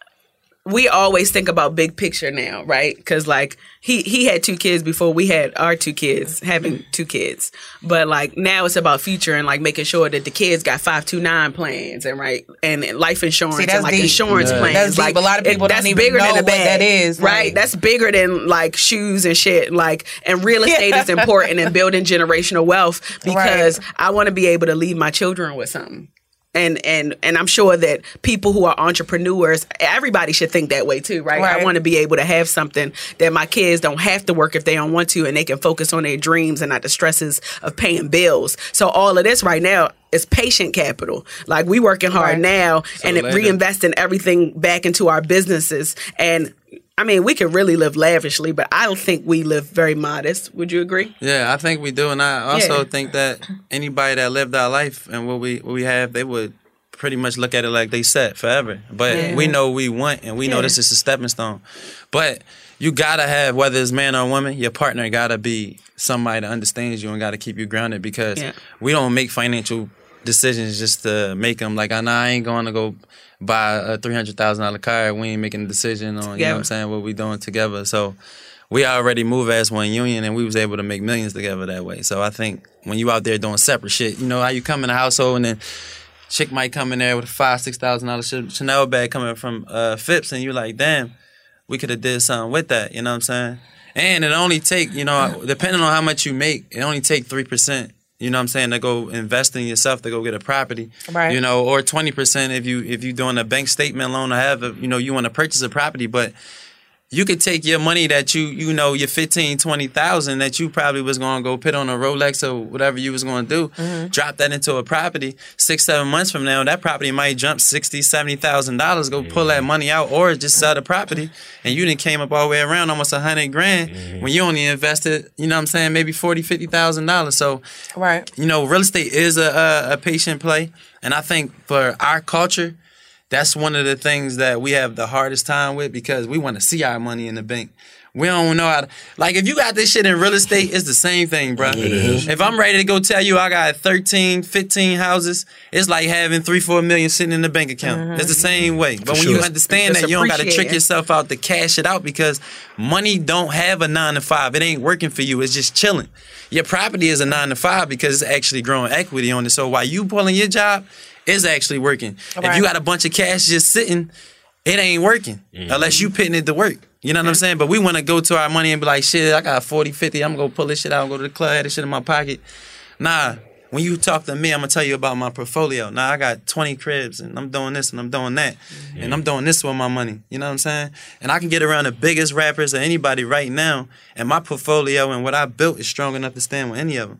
[SPEAKER 11] we always think about big picture now, right? Because like he he had two kids before we had our two kids, having two kids. But like now it's about future and like making sure that the kids got five two nine plans and right and, and life insurance
[SPEAKER 3] See, that's
[SPEAKER 11] and like
[SPEAKER 3] deep.
[SPEAKER 11] insurance
[SPEAKER 3] Yeah.
[SPEAKER 11] plans.
[SPEAKER 3] That's deep.
[SPEAKER 11] Like
[SPEAKER 3] A lot of people
[SPEAKER 11] it-
[SPEAKER 3] don't
[SPEAKER 11] that's
[SPEAKER 3] even
[SPEAKER 11] bigger
[SPEAKER 3] know
[SPEAKER 11] than a
[SPEAKER 3] what
[SPEAKER 11] bag,
[SPEAKER 3] that is,
[SPEAKER 11] right?
[SPEAKER 3] like-
[SPEAKER 11] That's bigger than like shoes and shit. Like and real estate is important in building generational wealth because I want to be able to leave my children with something. And and and I'm sure that people who are entrepreneurs, everybody should think that way too, right?
[SPEAKER 3] Right.
[SPEAKER 11] I want to be able to have something that my kids don't have to work if they don't want to, and they can focus on their dreams and not the stresses of paying bills. So all of this right now is patient capital. Like we working hard
[SPEAKER 3] Right.
[SPEAKER 11] now
[SPEAKER 4] So
[SPEAKER 11] and
[SPEAKER 4] later.
[SPEAKER 11] reinvesting everything back into our businesses. And I mean, we can really live lavishly, but I don't think we live very modest. Would you agree?
[SPEAKER 4] Yeah, I think we do, and I also
[SPEAKER 11] Yeah.
[SPEAKER 4] think that anybody that lived our life and what we what we have, they would pretty much look at it like they set forever. But
[SPEAKER 11] Yeah.
[SPEAKER 4] we know we want, and we know
[SPEAKER 11] Yeah.
[SPEAKER 4] this is a stepping stone. But you gotta have, whether it's man or woman, your partner gotta be somebody that understands you and gotta keep you grounded because
[SPEAKER 11] Yeah.
[SPEAKER 4] we don't make financial decisions just to make them like, I know I ain't going to go buy a three hundred thousand dollars car. We ain't making a decision on, you know what
[SPEAKER 11] Together.
[SPEAKER 4] I'm saying, what we doing together. So we already move as one union and we was able to make millions together that way. So I think when you out there doing separate shit, you know how you come in a household and then chick might come in there with a five, six thousand dollar Chanel bag coming from uh, Phipps and you're like, damn, we could have did something with that, you know what I'm saying? And it only take, you know, depending on how much you make, it only take three percent. You know what I'm saying, to go invest in yourself, to go get a property.
[SPEAKER 3] Right.
[SPEAKER 4] You know, or twenty percent if you if you're doing a bank statement loan or have a, you know, you want to purchase a property, but you could take your money that you, you know, your fifteen, twenty thousand that you probably was going to go put on a Rolex or whatever you was going to do,
[SPEAKER 3] Mhm.
[SPEAKER 4] drop that into a property. Six, seven months from now, that property might jump sixty, seventy thousand dollars. Go pull that money out or just sell the property. And you done came up all the way around almost a hundred grand when you only invested, you know what I'm saying, maybe forty, fifty thousand dollars. So,
[SPEAKER 3] right.
[SPEAKER 4] you know, real estate is a, a, a patient play. And I think for our culture, that's one of the things that we have the hardest time with because we want to see our money in the bank. We don't know how to, like, if you got this shit in real estate, it's the same thing, bro.
[SPEAKER 12] It is.
[SPEAKER 4] If I'm ready to go tell you I got thirteen, fifteen houses, it's like having three, four million sitting in the bank account.
[SPEAKER 3] Mhm.
[SPEAKER 4] It's the same way. But
[SPEAKER 12] For
[SPEAKER 4] when you
[SPEAKER 12] sure.
[SPEAKER 4] understand
[SPEAKER 11] It's
[SPEAKER 4] that, you don't got to trick
[SPEAKER 11] appreciating.
[SPEAKER 4] yourself out to cash it out because money don't have a nine to five. It ain't working for you. It's just chilling. Your property is a nine to five because it's actually growing equity on it. So while you pulling your job, it's actually working. If
[SPEAKER 3] Right.
[SPEAKER 4] you got a bunch of cash just sitting, it ain't working unless you putting it to work. You know what I'm saying? But we want to go to our money and be like, shit, I got forty, fifty. I'm going to pull this shit out and go to the club, have this shit in my pocket. Nah, when you talk to me, I'm going to tell you about my portfolio. Nah, I got twenty cribs and I'm doing this and I'm doing that. And I'm doing this with my money. You know what I'm saying? And I can get around the biggest rappers or anybody right now. And my portfolio and what I built is strong enough to stand with any of them.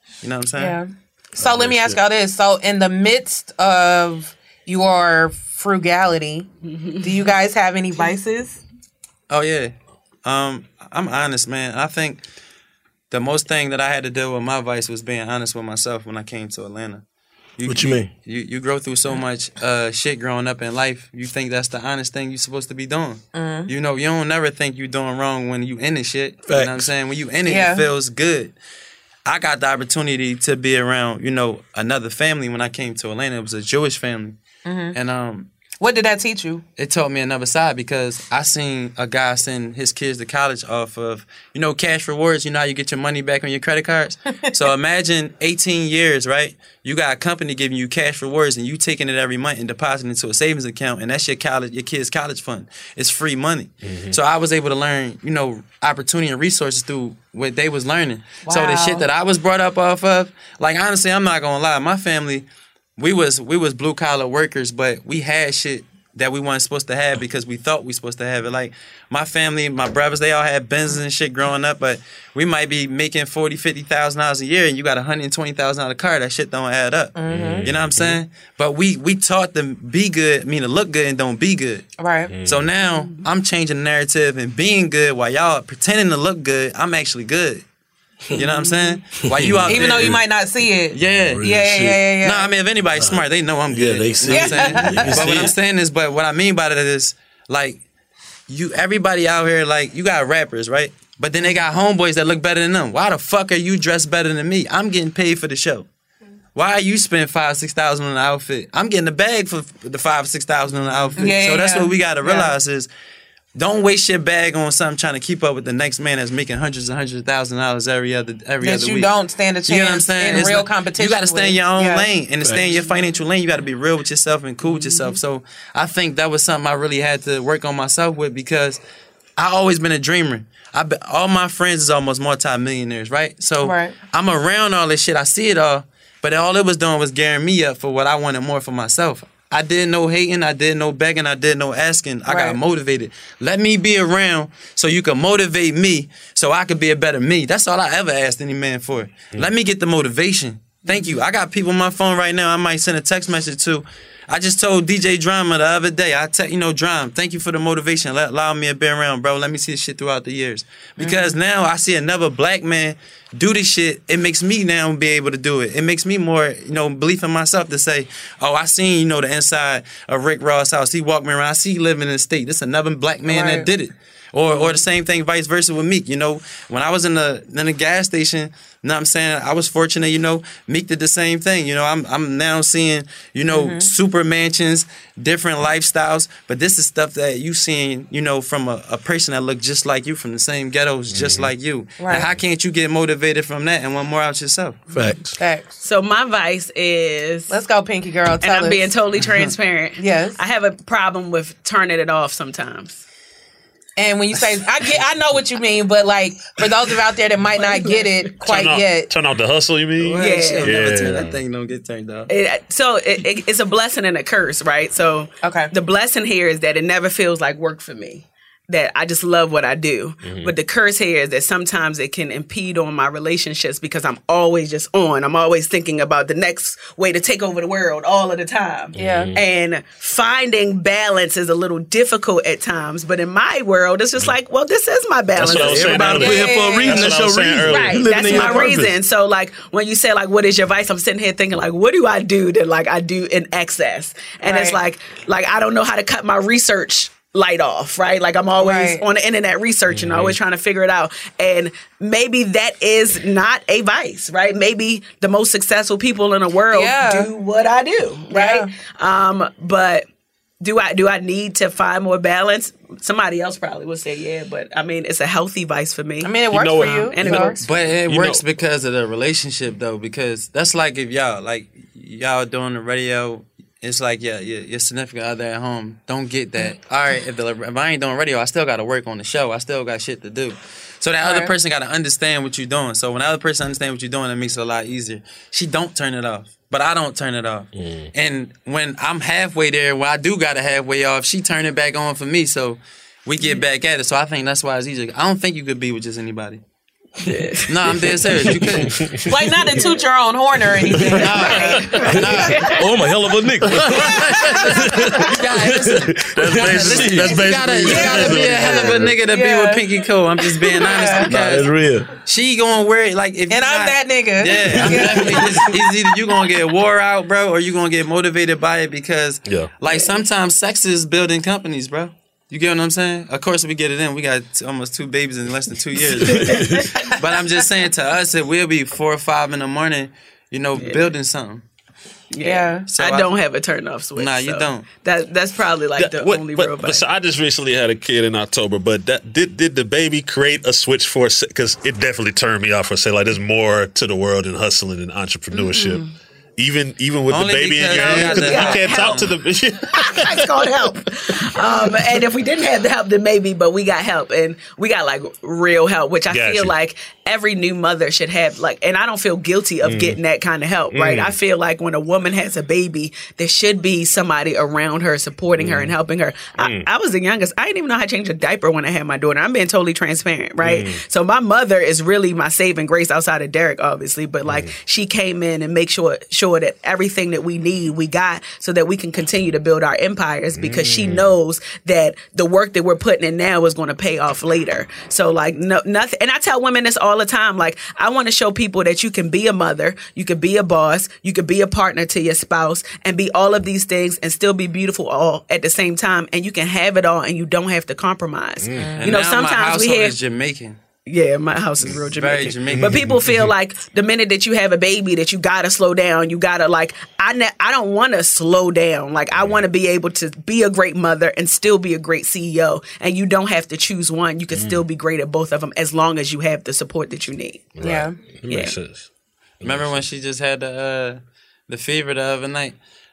[SPEAKER 4] You know what I'm saying?
[SPEAKER 3] Yeah. So let me ask y'all this. So in the midst of your frugality, do you guys have any vices?
[SPEAKER 4] Oh yeah. Um, I'm honest, man. I think the most thing that I had to deal with my vice was being honest with myself when I came to Atlanta. You,
[SPEAKER 12] What you mean?
[SPEAKER 4] You you grow through so much uh, shit growing up in life. You think that's the honest thing you're supposed to be doing.
[SPEAKER 3] Mhm.
[SPEAKER 4] You know, you don't never think you're doing wrong when you in the shit. You know what I'm
[SPEAKER 12] Facts.
[SPEAKER 4] saying? When you in it,
[SPEAKER 3] Yeah.
[SPEAKER 4] it feels good. I got the opportunity to be around, you know, another family when I came to Atlanta. It was a Jewish family.
[SPEAKER 3] Mhm.
[SPEAKER 4] And um,
[SPEAKER 3] what did that teach you?
[SPEAKER 4] It taught me another side because I seen a guy send his kids to college off of, you know, cash rewards. You know how you get your money back on your credit cards? So imagine eighteen years, right? You got a company giving you cash rewards and you taking it every month and depositing into a savings account, and that's your college, your kid's college fund. It's free money. So I was able to learn, you know, opportunity and resources through what they was learning. So the
[SPEAKER 3] Wow.
[SPEAKER 4] shit that I was brought up off of, like honestly, I'm not gonna lie, my family, we was we was blue collar workers, but we had shit that we weren't supposed to have because we thought we supposed to have it. Like my family, my brothers, they all had Benzes and shit growing up, but we might be making forty, fifty thousand dollars a year, and you got a hundred and twenty thousand dollar car. That shit don't add up.
[SPEAKER 3] Mhm.
[SPEAKER 4] You know what I'm saying? But we we taught them be good, mean to look good and don't be good.
[SPEAKER 3] Right.
[SPEAKER 4] So now I'm changing the narrative and being good while y'all pretending to look good. I'm actually good. You know what I'm saying? While you out
[SPEAKER 3] Even
[SPEAKER 4] there,
[SPEAKER 3] though you might not see it.
[SPEAKER 4] yeah.
[SPEAKER 3] Yeah, yeah, yeah, yeah, yeah.
[SPEAKER 4] No, I mean, if anybody's smart, they know I'm good.
[SPEAKER 12] Yeah, they see
[SPEAKER 4] You know what I'm
[SPEAKER 12] it.
[SPEAKER 4] saying?
[SPEAKER 12] You can
[SPEAKER 4] But
[SPEAKER 12] see
[SPEAKER 4] what I'm
[SPEAKER 12] it.
[SPEAKER 4] saying is, but what I mean by that is, like, you, everybody out here, like, you got rappers, right? But then they got homeboys that look better than them. Why the fuck are you dressed better than me? I'm getting paid for the show. Why are you spending five, six thousand on an outfit? I'm getting the bag for the five, six thousand on the outfit.
[SPEAKER 3] Yeah,
[SPEAKER 4] so that's
[SPEAKER 3] yeah.
[SPEAKER 4] what we got to
[SPEAKER 3] Yeah.
[SPEAKER 4] realize is, don't waste your bag on something trying to keep up with the next man that's making hundreds and hundreds of thousand dollars every other every
[SPEAKER 3] That
[SPEAKER 4] other
[SPEAKER 3] you
[SPEAKER 4] week.
[SPEAKER 3] don't stand a
[SPEAKER 4] You know what I'm
[SPEAKER 3] chance
[SPEAKER 4] saying?
[SPEAKER 3] in
[SPEAKER 4] It's
[SPEAKER 3] real
[SPEAKER 4] not-
[SPEAKER 3] competition
[SPEAKER 4] You got to stay in your own
[SPEAKER 3] with. Yeah.
[SPEAKER 4] lane and to stay in your financial lane. You got to be real with yourself and cool with yourself.
[SPEAKER 3] Mm-hmm.
[SPEAKER 4] So I think that was something I really had to work on myself with because I always been a dreamer. I be, all my friends is almost multi-millionaires, right? So
[SPEAKER 3] Right.
[SPEAKER 4] I'm around all this shit. I see it all, but all it was doing was gearing me up for what I wanted more for myself. I did no hating, I did no begging, I did no asking. I
[SPEAKER 3] Right.
[SPEAKER 4] got motivated. Let me be around so you can motivate me so I could be a better me. That's all I ever asked any man for. Let me get the motivation. Thank you. I got people on my phone right now I might send a text message to. I just told D J Drama the other day, I te- you know, Drum, thank you for the motivation. Let, allow me to be around, bro. Let me see this shit throughout the years. Because now I see another black man do this shit. It makes me now be able to do it. It makes me more, you know, belief in myself to say, oh, I seen, you know, the inside of Rick Ross' house. He walked me around. I see he living in the state. This another black man
[SPEAKER 3] Right.
[SPEAKER 4] that did it. Or or the same thing, vice versa with Meek. You know, when I was in the in the gas station, you know what I'm saying, I was fortunate, you know, Meek did the same thing. You know, I'm I'm now seeing, you know,
[SPEAKER 3] Mhm.
[SPEAKER 4] super mansions, different lifestyles. But this is stuff that you seeing, you know, from a, a person that look just like you, from the same ghettos, just like you.
[SPEAKER 3] Right.
[SPEAKER 4] And how can't you get motivated from that and want more out yourself?
[SPEAKER 12] Facts.
[SPEAKER 3] Facts.
[SPEAKER 11] So my vice is,
[SPEAKER 3] Let's go, Pinky Girl.
[SPEAKER 11] and
[SPEAKER 3] Tell
[SPEAKER 11] I'm
[SPEAKER 3] us.
[SPEAKER 11] being totally transparent.
[SPEAKER 3] Yes.
[SPEAKER 11] I have a problem with turning it off sometimes.
[SPEAKER 3] And when you say, I get, I know what you mean, but like for those of out there that might not get it quite
[SPEAKER 9] turn off,
[SPEAKER 3] yet,
[SPEAKER 9] Turn off the hustle, you mean?
[SPEAKER 11] Yeah.
[SPEAKER 4] Never turn
[SPEAKER 9] Yeah.
[SPEAKER 4] that thing don't get turned off.
[SPEAKER 11] It, so it, it, it's a blessing and a curse, right? So
[SPEAKER 3] okay.
[SPEAKER 11] the blessing here is that it never feels like work for me. That I just love what I do.
[SPEAKER 9] Mm-hmm.
[SPEAKER 11] But the curse here is that sometimes it can impede on my relationships because I'm always just on. I'm always thinking about the next way to take over the world all of the time.
[SPEAKER 3] Yeah.
[SPEAKER 9] Mm-hmm.
[SPEAKER 11] And finding balance is a little difficult at times. But in my world, it's just like, well, this is my balance.
[SPEAKER 9] That's what I was saying
[SPEAKER 12] Everybody
[SPEAKER 9] earlier.
[SPEAKER 12] put here for a reason.
[SPEAKER 9] That's
[SPEAKER 12] That's,
[SPEAKER 9] what I was
[SPEAKER 12] your
[SPEAKER 9] saying
[SPEAKER 12] reason.
[SPEAKER 9] earlier.
[SPEAKER 11] Right,
[SPEAKER 12] You living
[SPEAKER 11] that's
[SPEAKER 12] in your
[SPEAKER 11] my
[SPEAKER 12] purpose.
[SPEAKER 11] reason. So, like, when you say, like, what is your vice? I'm sitting here thinking, like, what do I do that, like, I do in excess? And it's
[SPEAKER 3] Right.
[SPEAKER 11] like, like I don't know how to cut my research light off, right? Like, I'm always
[SPEAKER 3] Right.
[SPEAKER 11] on the internet researching, always trying to figure it out. And maybe that is not a vice, right? Maybe the most successful people in the world
[SPEAKER 3] Yeah.
[SPEAKER 11] do what I do, right? Um, but do I do I need to find more balance? Somebody else probably would say, yeah, but I mean, it's a healthy vice for me.
[SPEAKER 3] I mean, it
[SPEAKER 9] You
[SPEAKER 3] works
[SPEAKER 9] know
[SPEAKER 3] for
[SPEAKER 9] what?
[SPEAKER 3] you.
[SPEAKER 11] And
[SPEAKER 3] it
[SPEAKER 11] it
[SPEAKER 3] works.
[SPEAKER 4] But it
[SPEAKER 9] You
[SPEAKER 4] works
[SPEAKER 9] know-
[SPEAKER 4] because of the relationship, though. Because that's like if y'all, like y'all doing the radio, it's like yeah, your, your significant other at home don't get that. All right, if, the, if I ain't doing radio, I still got to work on the show. I still got shit to do. So that other
[SPEAKER 3] Right.
[SPEAKER 4] person got to understand what you're doing. So when the other person understands what you're doing, it makes it a lot easier. She don't turn it off, but I don't turn it off. And when I'm halfway there, where I do got to halfway off, she turn it back on for me. So we get back at it. So I think that's why it's easier. I don't think you could be with just anybody.
[SPEAKER 11] Yeah.
[SPEAKER 4] No, I'm dead serious. You couldn't.
[SPEAKER 3] Like, not to toot your own horn or anything.
[SPEAKER 4] Nah, nah.
[SPEAKER 19] Oh, I'm a hell of a nigga.
[SPEAKER 4] You gotta listen.
[SPEAKER 19] That's basically. That's
[SPEAKER 4] You
[SPEAKER 19] basically.
[SPEAKER 4] gotta, you gotta be a hell of a nigga to
[SPEAKER 3] Yeah.
[SPEAKER 4] be with Pinky Cole. I'm just being honest
[SPEAKER 19] Nah,
[SPEAKER 4] because
[SPEAKER 19] that's real.
[SPEAKER 4] she gonna wear it like if
[SPEAKER 3] And
[SPEAKER 4] you
[SPEAKER 3] I'm
[SPEAKER 4] not-
[SPEAKER 3] that nigga.
[SPEAKER 4] Yeah, I'm definitely. It's, it's either you gonna get wore out, bro, or you gonna get motivated by it because,
[SPEAKER 19] Yeah.
[SPEAKER 4] like, sometimes sex is building companies, bro. You get what I'm saying? Of course, we get it in. We got t- almost two babies in less than two years. But, but I'm just saying, to us, it will be four or five in the morning, you know, building something.
[SPEAKER 3] Yeah.
[SPEAKER 4] So
[SPEAKER 11] I
[SPEAKER 4] I-
[SPEAKER 11] don't have a turn off switch.
[SPEAKER 4] Nah, you
[SPEAKER 11] so
[SPEAKER 4] don't.
[SPEAKER 11] That that's probably like the
[SPEAKER 9] That- what-
[SPEAKER 11] only
[SPEAKER 9] but,
[SPEAKER 11] real
[SPEAKER 9] but
[SPEAKER 11] bite.
[SPEAKER 9] so I just recently had a kid in October, but that did did the baby create a switch for because it definitely turned me off for say like there's more to the world than hustling and entrepreneurship.
[SPEAKER 11] Mm-hmm.
[SPEAKER 9] Even even with
[SPEAKER 4] Only
[SPEAKER 9] the baby in
[SPEAKER 4] because
[SPEAKER 9] your
[SPEAKER 4] you
[SPEAKER 9] hand,
[SPEAKER 4] got
[SPEAKER 9] 'cause
[SPEAKER 4] the
[SPEAKER 9] you can't
[SPEAKER 11] help.
[SPEAKER 9] talk to the.
[SPEAKER 11] It's called help. Um, and if we didn't have the help, then maybe, but we got help and we got like real help, which I
[SPEAKER 9] Got
[SPEAKER 11] feel
[SPEAKER 9] you.
[SPEAKER 11] like every new mother should have. Like, and I don't feel guilty of
[SPEAKER 9] Mm.
[SPEAKER 11] getting that kind of help, right?
[SPEAKER 9] Mm.
[SPEAKER 11] I feel like when a woman has a baby, there should be somebody around her supporting her and helping her.
[SPEAKER 9] Mm.
[SPEAKER 11] I, I was the youngest. I didn't even know how to change a diaper when I had my daughter. I'm being totally transparent, right?
[SPEAKER 9] Mm.
[SPEAKER 11] So my mother is really my saving grace outside of Derek, obviously, but like
[SPEAKER 9] Mm.
[SPEAKER 11] she came in and make sure sure that everything that we need we got so that we can continue to build our empires because she
[SPEAKER 9] Mm.
[SPEAKER 11] knows that the work that we're putting in now is going to pay off later. So like no nothing, and I tell women this all the time. Like I want to show people that you can be a mother, you can be a boss, you can be a partner to your spouse, and be all of these things and still be beautiful all at the same time. And you can have it all, and you don't have to compromise.
[SPEAKER 4] Mm.
[SPEAKER 11] You
[SPEAKER 4] And
[SPEAKER 11] know,
[SPEAKER 4] now my
[SPEAKER 11] sometimes we
[SPEAKER 4] household
[SPEAKER 11] hear.
[SPEAKER 4] is Jamaican.
[SPEAKER 11] Yeah, my house is real
[SPEAKER 4] Very
[SPEAKER 11] Jamaican.
[SPEAKER 4] Jamaican.
[SPEAKER 11] But people feel like the minute that you have a baby that you gotta slow down. You gotta like I ne- I don't want to slow down. Like I want to be able to be a great mother and still be a great C E O. And you don't have to choose one. You can still be great at both of them as long as you have the support that you need.
[SPEAKER 3] Yeah.
[SPEAKER 9] That makes sense.
[SPEAKER 4] Remember when she just had the uh, the fever the other night?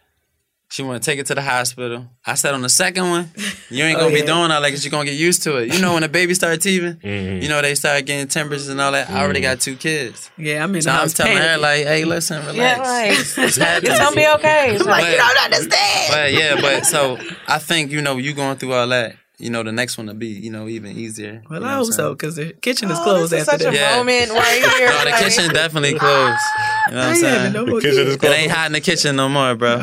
[SPEAKER 4] She want to take it to the hospital. I said on the second one, you ain't gonna
[SPEAKER 11] Oh,
[SPEAKER 4] be
[SPEAKER 11] yeah.
[SPEAKER 4] doing all that because you're gonna get used to it. You know when the baby start teething,
[SPEAKER 9] Mhm.
[SPEAKER 4] you know they start getting temperatures and all that. I already got two kids.
[SPEAKER 11] Yeah, I'm in
[SPEAKER 4] So
[SPEAKER 11] the
[SPEAKER 4] I'm
[SPEAKER 11] house
[SPEAKER 4] telling her
[SPEAKER 11] panicking.
[SPEAKER 4] like, hey, listen, relax.
[SPEAKER 3] Yeah, like,
[SPEAKER 4] It's happening.
[SPEAKER 3] it's gonna be okay.
[SPEAKER 11] I'm like,
[SPEAKER 4] But-
[SPEAKER 11] you don't understand.
[SPEAKER 4] But yeah, but so I think you know you going through all that. You know the next one will be you know even easier.
[SPEAKER 11] Well,
[SPEAKER 4] you know
[SPEAKER 11] I
[SPEAKER 4] what
[SPEAKER 11] hope
[SPEAKER 4] I'm
[SPEAKER 11] so
[SPEAKER 4] saying?
[SPEAKER 11] because the kitchen is
[SPEAKER 3] Oh,
[SPEAKER 11] closed
[SPEAKER 3] this is
[SPEAKER 11] after
[SPEAKER 3] such a
[SPEAKER 11] this.
[SPEAKER 4] Yeah.
[SPEAKER 3] moment right here.
[SPEAKER 4] No, the
[SPEAKER 3] like-
[SPEAKER 4] kitchen definitely closed. You know what I'm
[SPEAKER 11] I ain't having
[SPEAKER 4] saying?
[SPEAKER 11] no more
[SPEAKER 9] The kitchen is
[SPEAKER 11] kids.
[SPEAKER 4] It ain't hot in the kitchen no more, bro.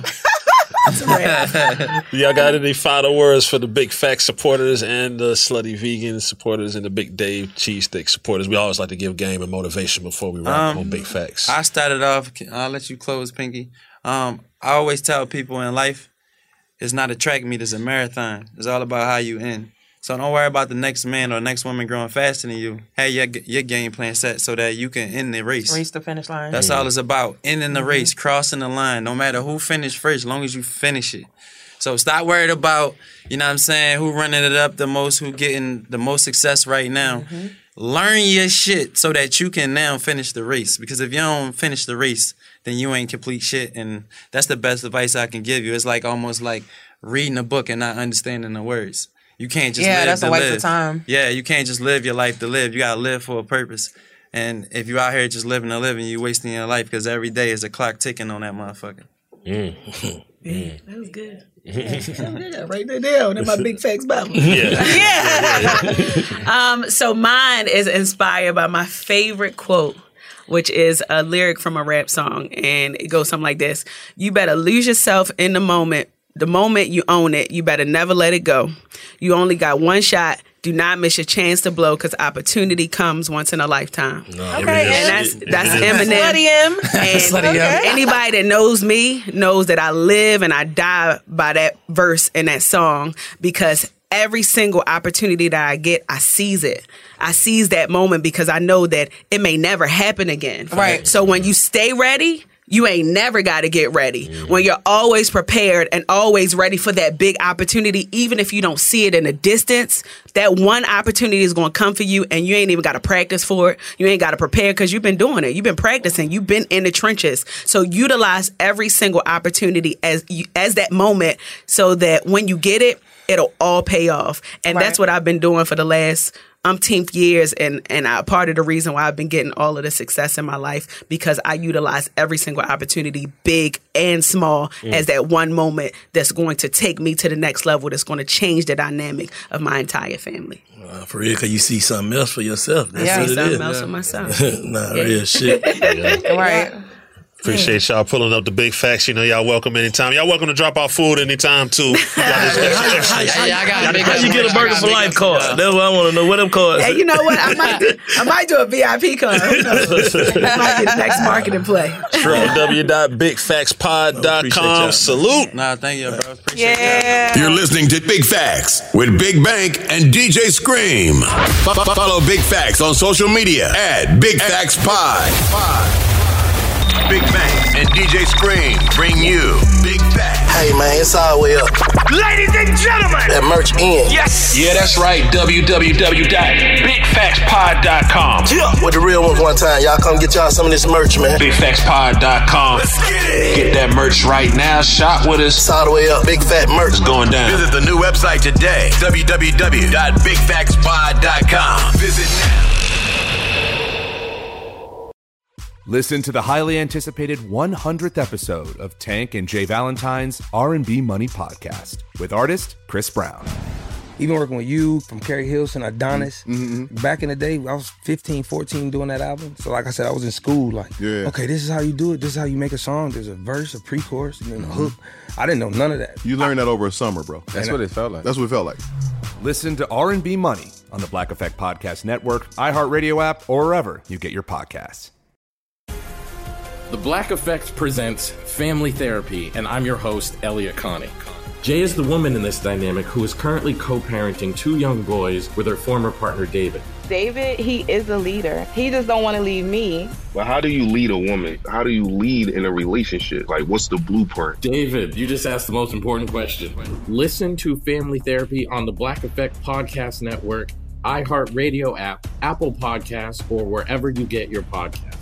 [SPEAKER 9] Y'all got any final words for the Big Facts supporters and the Slutty Vegan supporters and the Big Dave Cheese Stick supporters? We always like to give game and motivation before we wrap
[SPEAKER 4] Um,
[SPEAKER 9] on Big Facts.
[SPEAKER 4] I started off. I'll let you close, Pinky. Um, I always tell people in life, it's not a track meet; it's a marathon. It's all about how you end. So don't worry about the next man or next woman growing faster than you. Have your your game plan set so that you can end the race.
[SPEAKER 3] Reach the finish line.
[SPEAKER 4] That's all it's about. Ending the race, crossing the line, no matter who finished first, as long as you finish it. So stop worried about, you know what I'm saying, who running it up the most, who getting the most success right now. Learn your shit so that you can now finish the race. Because if you don't finish the race, then you ain't complete shit. And that's the best advice I can give you. It's like almost like reading a book and not understanding the words. You can't just
[SPEAKER 3] Yeah,
[SPEAKER 4] live
[SPEAKER 3] that's
[SPEAKER 4] to
[SPEAKER 3] a waste of
[SPEAKER 4] live.
[SPEAKER 3] time.
[SPEAKER 4] Yeah, you can't just live your life to live. You gotta live for a purpose. And if you out here just living to live, and you wasting your life because every day is a clock ticking on that motherfucker.
[SPEAKER 9] Mm.
[SPEAKER 11] Yeah, that was good. Yeah, write that down in my Big Facts Bible.
[SPEAKER 9] Yeah.
[SPEAKER 11] yeah. um, so mine is inspired by my favorite quote, which is a lyric from a rap song. And it goes something like this. You better lose yourself in the moment. The moment you own it, you better never let it go. You only got one shot. Do not miss your chance to blow because opportunity comes once in a lifetime.
[SPEAKER 9] No,
[SPEAKER 3] Okay,
[SPEAKER 11] and that's that's Eminem.
[SPEAKER 3] Slutty M.
[SPEAKER 11] And
[SPEAKER 4] Slutty M.
[SPEAKER 3] Okay.
[SPEAKER 11] anybody that knows me knows that I live and I die by that verse in that song because every single opportunity that I get, I seize it. I seize that moment because I know that it may never happen again.
[SPEAKER 3] Right.
[SPEAKER 11] So when you stay ready, you ain't never got to get ready. Mm-hmm. When you're always prepared and always ready for that big opportunity, even if you don't see it in the distance, that one opportunity is going to come for you and you ain't even got to practice for it. You ain't got to prepare because you've been doing it. You've been practicing. You've been in the trenches. So utilize every single opportunity as you, as that moment so that when you get it, it'll all pay off. And
[SPEAKER 3] Right.
[SPEAKER 11] that's what I've been doing for the last umpteenth years, and and I, part of the reason why I've been getting all of the success in my life, because I utilize every single opportunity, big and small, mm. as that one moment that's going to take me to the next level, that's going to change the dynamic of my entire family.
[SPEAKER 12] Uh, for real, because you see something else for yourself. That's
[SPEAKER 11] yeah,
[SPEAKER 12] what it
[SPEAKER 11] something
[SPEAKER 12] is.
[SPEAKER 11] else for myself.
[SPEAKER 12] nah,
[SPEAKER 11] Yeah.
[SPEAKER 12] real shit. Yeah.
[SPEAKER 3] Right.
[SPEAKER 9] Appreciate y'all pulling up the big facts. You know, y'all welcome anytime. Y'all welcome to drop off food anytime, too. Y'all just extra, extra.
[SPEAKER 12] Yeah, I got How you get a Burger for Life card? That's what I want to know. What them cards?
[SPEAKER 11] Hey, you know what? I might do, I might do a V I P card. Who knows? I might get the next marketing play.
[SPEAKER 9] w w w dot big facts pod dot com. Salute.
[SPEAKER 4] Nah, thank you, bro. Appreciate
[SPEAKER 3] Yeah.
[SPEAKER 10] You're listening to Big Facts with Big Bank and D J Scream. F- f- follow Big Facts on social media at Big Facts Pod. Big Bank and D J Scream bring you Big Facts.
[SPEAKER 12] Hey, man, it's all the way up.
[SPEAKER 19] Ladies and gentlemen,
[SPEAKER 12] That merch in.
[SPEAKER 19] yes,
[SPEAKER 20] Yeah, that's right. w w w dot big facts pod dot com.
[SPEAKER 12] Yeah. With the real ones one time. Y'all come get y'all some of this merch, man.
[SPEAKER 20] big facts pod dot com.
[SPEAKER 10] Let's get it.
[SPEAKER 20] Get that merch right now. Shop with us.
[SPEAKER 12] It's all the way up. Big fat merch.
[SPEAKER 20] It's going down.
[SPEAKER 10] Visit the new website today, w w w dot big facts pod dot com. Visit now.
[SPEAKER 1] Listen to the highly anticipated one hundredth episode of Tank and Jay Valentine's R and B Money Podcast with artist Chris Brown.
[SPEAKER 8] Even working with you, from Carrie Hilson, Adonis.
[SPEAKER 21] Mm-hmm.
[SPEAKER 8] Back in the day, I was fifteen, fourteen doing that album. So like I said, I was in school like,
[SPEAKER 21] Yeah.
[SPEAKER 8] okay, this is how you do it. This is how you make a song. There's a verse, a pre-chorus, and then a hook. I didn't know none of that.
[SPEAKER 21] You learned that over a summer, bro.
[SPEAKER 8] That's what it felt like.
[SPEAKER 21] That's what it felt like.
[SPEAKER 1] Listen to R and B Money on the Black Effect Podcast Network, iHeartRadio app, or wherever you get your podcasts.
[SPEAKER 22] The Black Effect presents Family Therapy, and I'm your host, Elliot Connie. Jay is the woman in this dynamic who is currently co-parenting two young boys with her former partner, David.
[SPEAKER 23] David, he is a leader. He just don't want to leave me.
[SPEAKER 24] But how do you lead a woman? How do you lead in a relationship? Like, what's the blueprint?
[SPEAKER 22] David, you just asked the most important question. Listen to Family Therapy on the Black Effect Podcast Network, iHeartRadio app, Apple Podcasts, or wherever you get your podcasts.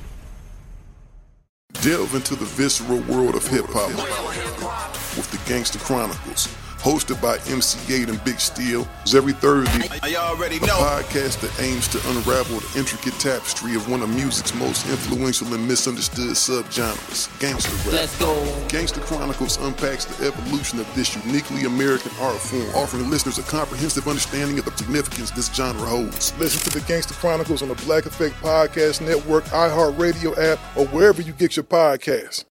[SPEAKER 13] Delve into the visceral world of hip-hop with the Gangsta Chronicles, hosted by M C eight and Big Steel. Every Thursday,
[SPEAKER 10] I already
[SPEAKER 13] a
[SPEAKER 10] know.
[SPEAKER 13] podcast that aims to unravel the intricate tapestry of one of music's most influential and misunderstood subgenres, gangsta rap.
[SPEAKER 19] Let's go.
[SPEAKER 13] Gangsta Chronicles unpacks the evolution of this uniquely American art form, offering listeners a comprehensive understanding of the significance this genre holds. Listen to the Gangsta Chronicles on the Black Effect Podcast Network, iHeartRadio app, or wherever you get your podcasts.